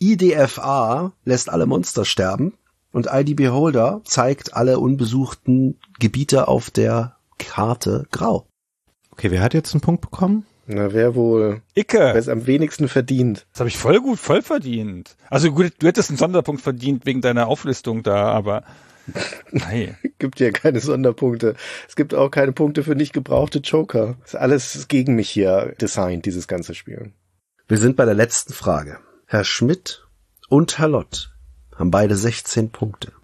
IDFA lässt alle Monster sterben und ID Beholder zeigt alle unbesuchten Gebiete auf der Karte grau. Okay, wer hat jetzt einen Punkt bekommen? Na, wer wohl? Icke. Wer es am wenigsten verdient? Das habe ich voll verdient. Also gut, du hättest einen Sonderpunkt verdient wegen deiner Auflistung da, aber nein. Gibt ja keine Sonderpunkte. Es gibt auch keine Punkte für nicht gebrauchte Joker. Ist alles gegen mich hier designt, dieses ganze Spiel. Wir sind bei der letzten Frage. Herr Schmidt und Herr Lott haben beide 16 Punkte.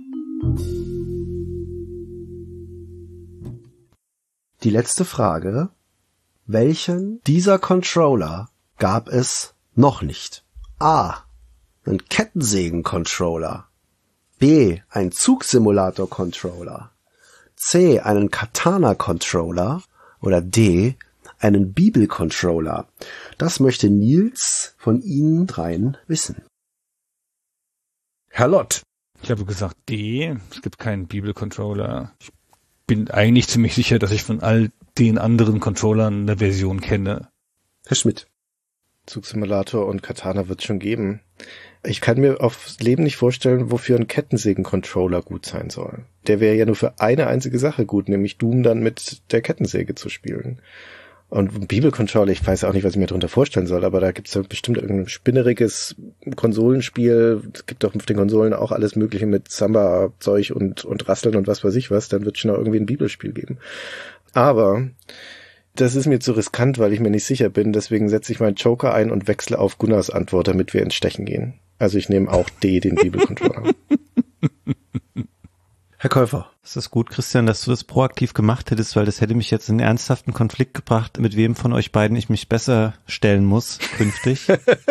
Die letzte Frage. Welchen dieser Controller gab es noch nicht? A. Ein Kettensägen-Controller. B. Ein Zugsimulator-Controller. C. Einen Katana-Controller. Oder D. Einen Bibel-Controller. Das möchte Nils von Ihnen dreien wissen. Herr Lott. Ich habe gesagt D. Es gibt keinen Bibel-Controller. Ich bin eigentlich ziemlich sicher, dass ich von all den anderen Controllern eine Version kenne. Herr Schmidt. Zugsimulator und Katana wird es schon geben. Ich kann mir aufs Leben nicht vorstellen, wofür ein Kettensägen-Controller gut sein soll. Der wäre ja nur für eine einzige Sache gut, nämlich Doom dann mit der Kettensäge zu spielen. Und ein Bibel-Controller, ich weiß auch nicht, was ich mir darunter vorstellen soll, aber da gibt es ja bestimmt irgendein spinneriges Konsolenspiel. Es gibt doch auf den Konsolen auch alles Mögliche mit Samba-Zeug und Rasseln und was weiß ich was. Dann wird es schon auch irgendwie ein Bibelspiel geben. Aber das ist mir zu riskant, weil ich mir nicht sicher bin. Deswegen setze ich meinen Joker ein und wechsle auf Gunnars Antwort, damit wir ins Stechen gehen. Also ich nehme auch D, den Bibel-Controller. Herr Käufer. Es ist gut, Christian, dass du das proaktiv gemacht hättest, weil das hätte mich jetzt in einen ernsthaften Konflikt gebracht, mit wem von euch beiden ich mich besser stellen muss künftig.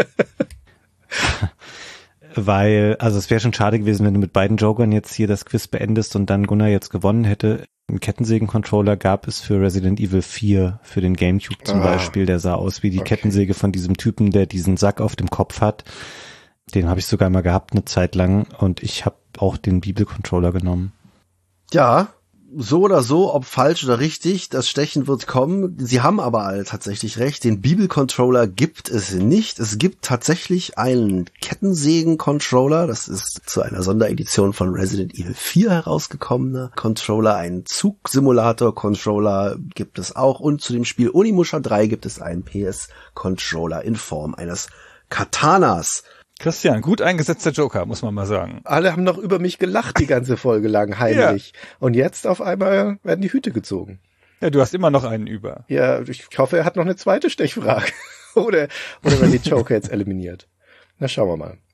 Weil, also es wäre schon schade gewesen, wenn du mit beiden Jokern jetzt hier das Quiz beendest und dann Gunnar jetzt gewonnen hätte. Einen Kettensägen-Controller gab es für Resident Evil 4, für den Gamecube zum Beispiel. Der sah aus wie die Kettensäge von diesem Typen, der diesen Sack auf dem Kopf hat. Den habe ich sogar mal gehabt eine Zeit lang und ich habe auch den Bibel-Controller genommen. Ja, so oder so, ob falsch oder richtig, das Stechen wird kommen. Sie haben aber alle tatsächlich recht, den Bibel-Controller gibt es nicht. Es gibt tatsächlich einen Kettensägen-Controller, das ist zu einer Sonderedition von Resident Evil 4 herausgekommener Controller. Einen Zug-Simulator-Controller gibt es auch und zu dem Spiel Onimusha 3 gibt es einen PS-Controller in Form eines Katanas. Christian, gut eingesetzter Joker, muss man mal sagen. Alle haben noch über mich gelacht die ganze Folge lang, heimlich. Ja. Und jetzt auf einmal werden die Hüte gezogen. Ja, du hast immer noch einen über. Ja, ich hoffe, er hat noch eine zweite Stechfrage. oder werden die Joker jetzt eliminiert. Na, schauen wir mal.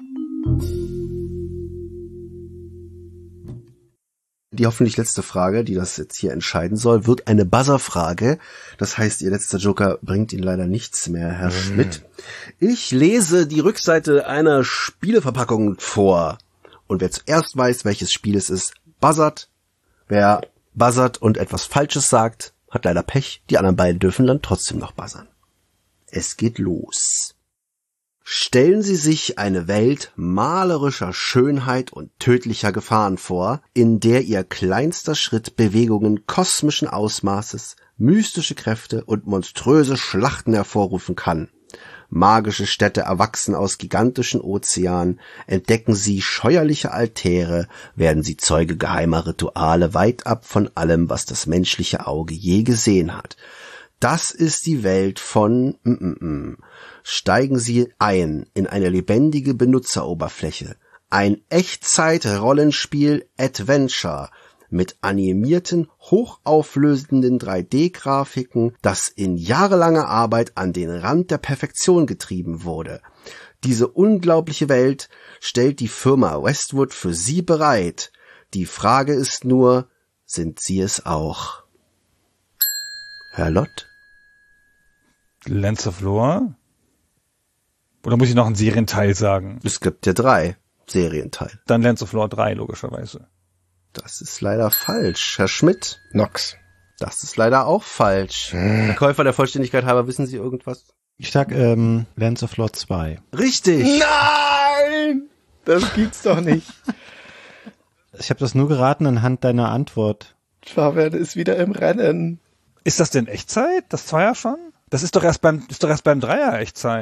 Die hoffentlich letzte Frage, die das jetzt hier entscheiden soll, wird eine Buzzer-Frage. Das heißt, Ihr letzter Joker bringt Ihnen leider nichts mehr, Herr Schmidt. Ich lese die Rückseite einer Spieleverpackung vor. Und wer zuerst weiß, welches Spiel es ist, buzzert. Wer buzzert und etwas Falsches sagt, hat leider Pech. Die anderen beiden dürfen dann trotzdem noch buzzern. Es geht los. Stellen Sie sich eine Welt malerischer Schönheit und tödlicher Gefahren vor, in der Ihr kleinster Schritt Bewegungen kosmischen Ausmaßes, mystische Kräfte und monströse Schlachten hervorrufen kann. Magische Städte erwachsen aus gigantischen Ozeanen, entdecken Sie scheuerliche Altäre, werden Sie Zeuge geheimer Rituale weit ab von allem, was das menschliche Auge je gesehen hat. Das ist die Welt von Steigen Sie ein in eine lebendige Benutzeroberfläche. Ein Echtzeit-Rollenspiel-Adventure mit animierten, hochauflösenden 3D-Grafiken, das in jahrelanger Arbeit an den Rand der Perfektion getrieben wurde. Diese unglaubliche Welt stellt die Firma Westwood für Sie bereit. Die Frage ist nur, sind Sie es auch? Herr Lott? Lands of Lore? Oder muss ich noch einen Serienteil sagen? Es gibt ja 3 Serienteile. Dann Lands of Lore 3, logischerweise. Das ist leider falsch. Herr Schmidt? Nox. Das ist leider auch falsch. Herr Käufer, der Vollständigkeit halber, wissen Sie irgendwas? Ich sag Lands of Lore 2. Richtig! Nein! Das gibt's doch nicht. Ich habe das nur geraten anhand deiner Antwort. Fabian ist wieder im Rennen. Ist das denn Echtzeit? Das Zweier schon? Das ist doch erst beim Dreier Echtzeit.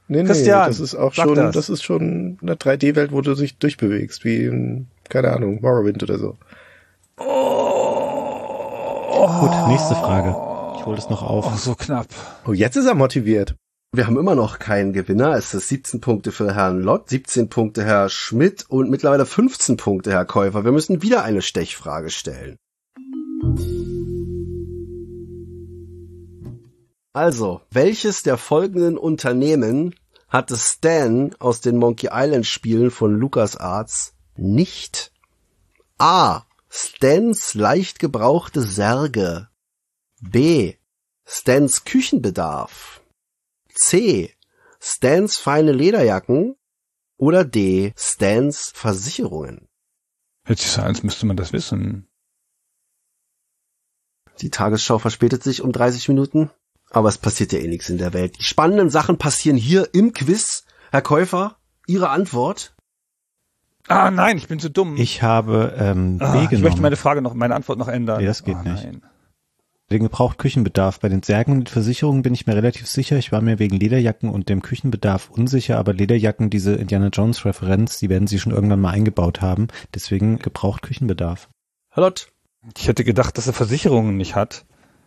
Nee, Christian, das ist auch sag schon, das. das ist schon eine 3D-Welt, wo du dich durchbewegst, wie in, keine Ahnung, Morrowind oder so. Gut, nächste Frage. Ich hole das noch auf. Oh, so knapp. Oh, jetzt ist er motiviert. Wir haben immer noch keinen Gewinner. Es ist 17 Punkte für Herrn Lott, 17 Punkte Herr Schmidt und mittlerweile 15 Punkte Herr Käufer. Wir müssen wieder eine Stechfrage stellen. Also, welches der folgenden Unternehmen hatte Stan aus den Monkey Island Spielen von LucasArts nicht? A. Stans leicht gebrauchte Särge. B. Stans Küchenbedarf. C. Stans feine Lederjacken. Oder D. Stans Versicherungen. Hört sich so an, als müsste man das wissen. Die Tagesschau verspätet sich um 30 Minuten. Aber es passiert ja eh nichts in der Welt. Die spannenden Sachen passieren hier im Quiz. Herr Käufer, Ihre Antwort? Ah, nein, ich bin zu dumm. Ich habe B genommen. Ich möchte meine Antwort noch ändern. Nee, das geht nicht. Nein. Den gebraucht Küchenbedarf. Bei den Särgen und Versicherungen bin ich mir relativ sicher. Ich war mir wegen Lederjacken und dem Küchenbedarf unsicher, aber Lederjacken, diese Indiana Jones Referenz, die werden sie schon irgendwann mal eingebaut haben. Deswegen gebraucht Küchenbedarf. Herr Lott? Ich hätte gedacht, dass er Versicherungen nicht hat.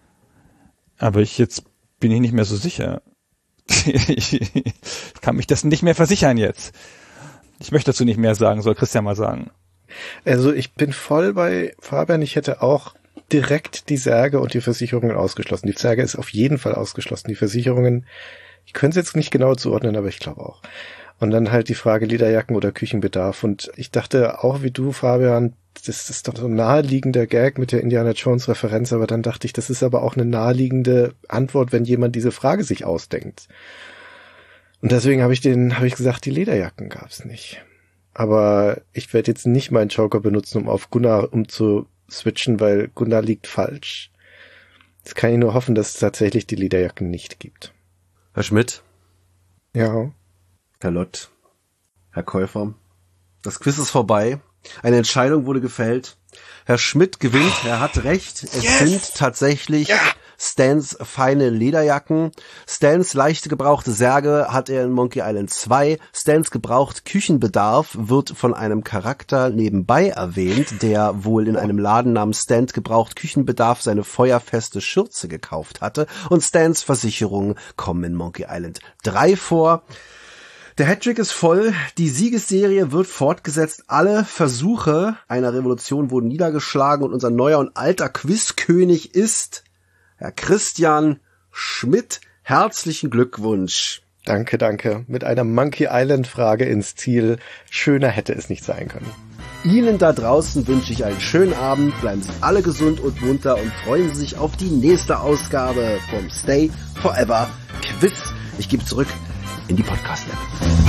Aber jetzt bin ich nicht mehr so sicher. Ich kann mich das nicht mehr versichern jetzt. Ich möchte dazu nicht mehr sagen, soll Christian mal sagen. Also ich bin voll bei Fabian. Ich hätte auch direkt die Särge und die Versicherungen ausgeschlossen. Die Särge ist auf jeden Fall ausgeschlossen. Die Versicherungen, ich könnte es jetzt nicht genau zuordnen, aber ich glaube auch. Und dann halt die Frage Lederjacken oder Küchenbedarf. Und ich dachte auch wie du, Fabian, das ist doch so ein naheliegender Gag mit der Indiana Jones Referenz, aber dann dachte ich, das ist aber auch eine naheliegende Antwort, wenn jemand diese Frage sich ausdenkt. Und deswegen habe ich gesagt, die Lederjacken gab's nicht. Aber ich werde jetzt nicht meinen Joker benutzen, um auf Gunnar umzuswitchen, weil Gunnar liegt falsch. Jetzt kann ich nur hoffen, dass es tatsächlich die Lederjacken nicht gibt. Herr Schmidt? Ja. Herr Lott? Herr Käufer? Das Quiz ist vorbei. Eine Entscheidung wurde gefällt. Herr Schmidt gewinnt, er hat recht. Es sind tatsächlich Stans feine Lederjacken. Stans leichte gebrauchte Särge hat er in Monkey Island 2. Stans gebraucht Küchenbedarf wird von einem Charakter nebenbei erwähnt, der wohl in einem Laden namens Stans gebraucht Küchenbedarf seine feuerfeste Schürze gekauft hatte. Und Stans Versicherungen kommen in Monkey Island 3 vor. Der Hattrick ist voll, die Siegesserie wird fortgesetzt, alle Versuche einer Revolution wurden niedergeschlagen und unser neuer und alter Quizkönig ist Herr Christian Schmidt. Herzlichen Glückwunsch. Danke, danke. Mit einer Monkey Island Frage ins Ziel. Schöner hätte es nicht sein können. Ihnen da draußen wünsche ich einen schönen Abend, bleiben Sie alle gesund und munter und freuen Sie sich auf die nächste Ausgabe vom Stay Forever Quiz. Ich gebe zurück in die Podcast-App.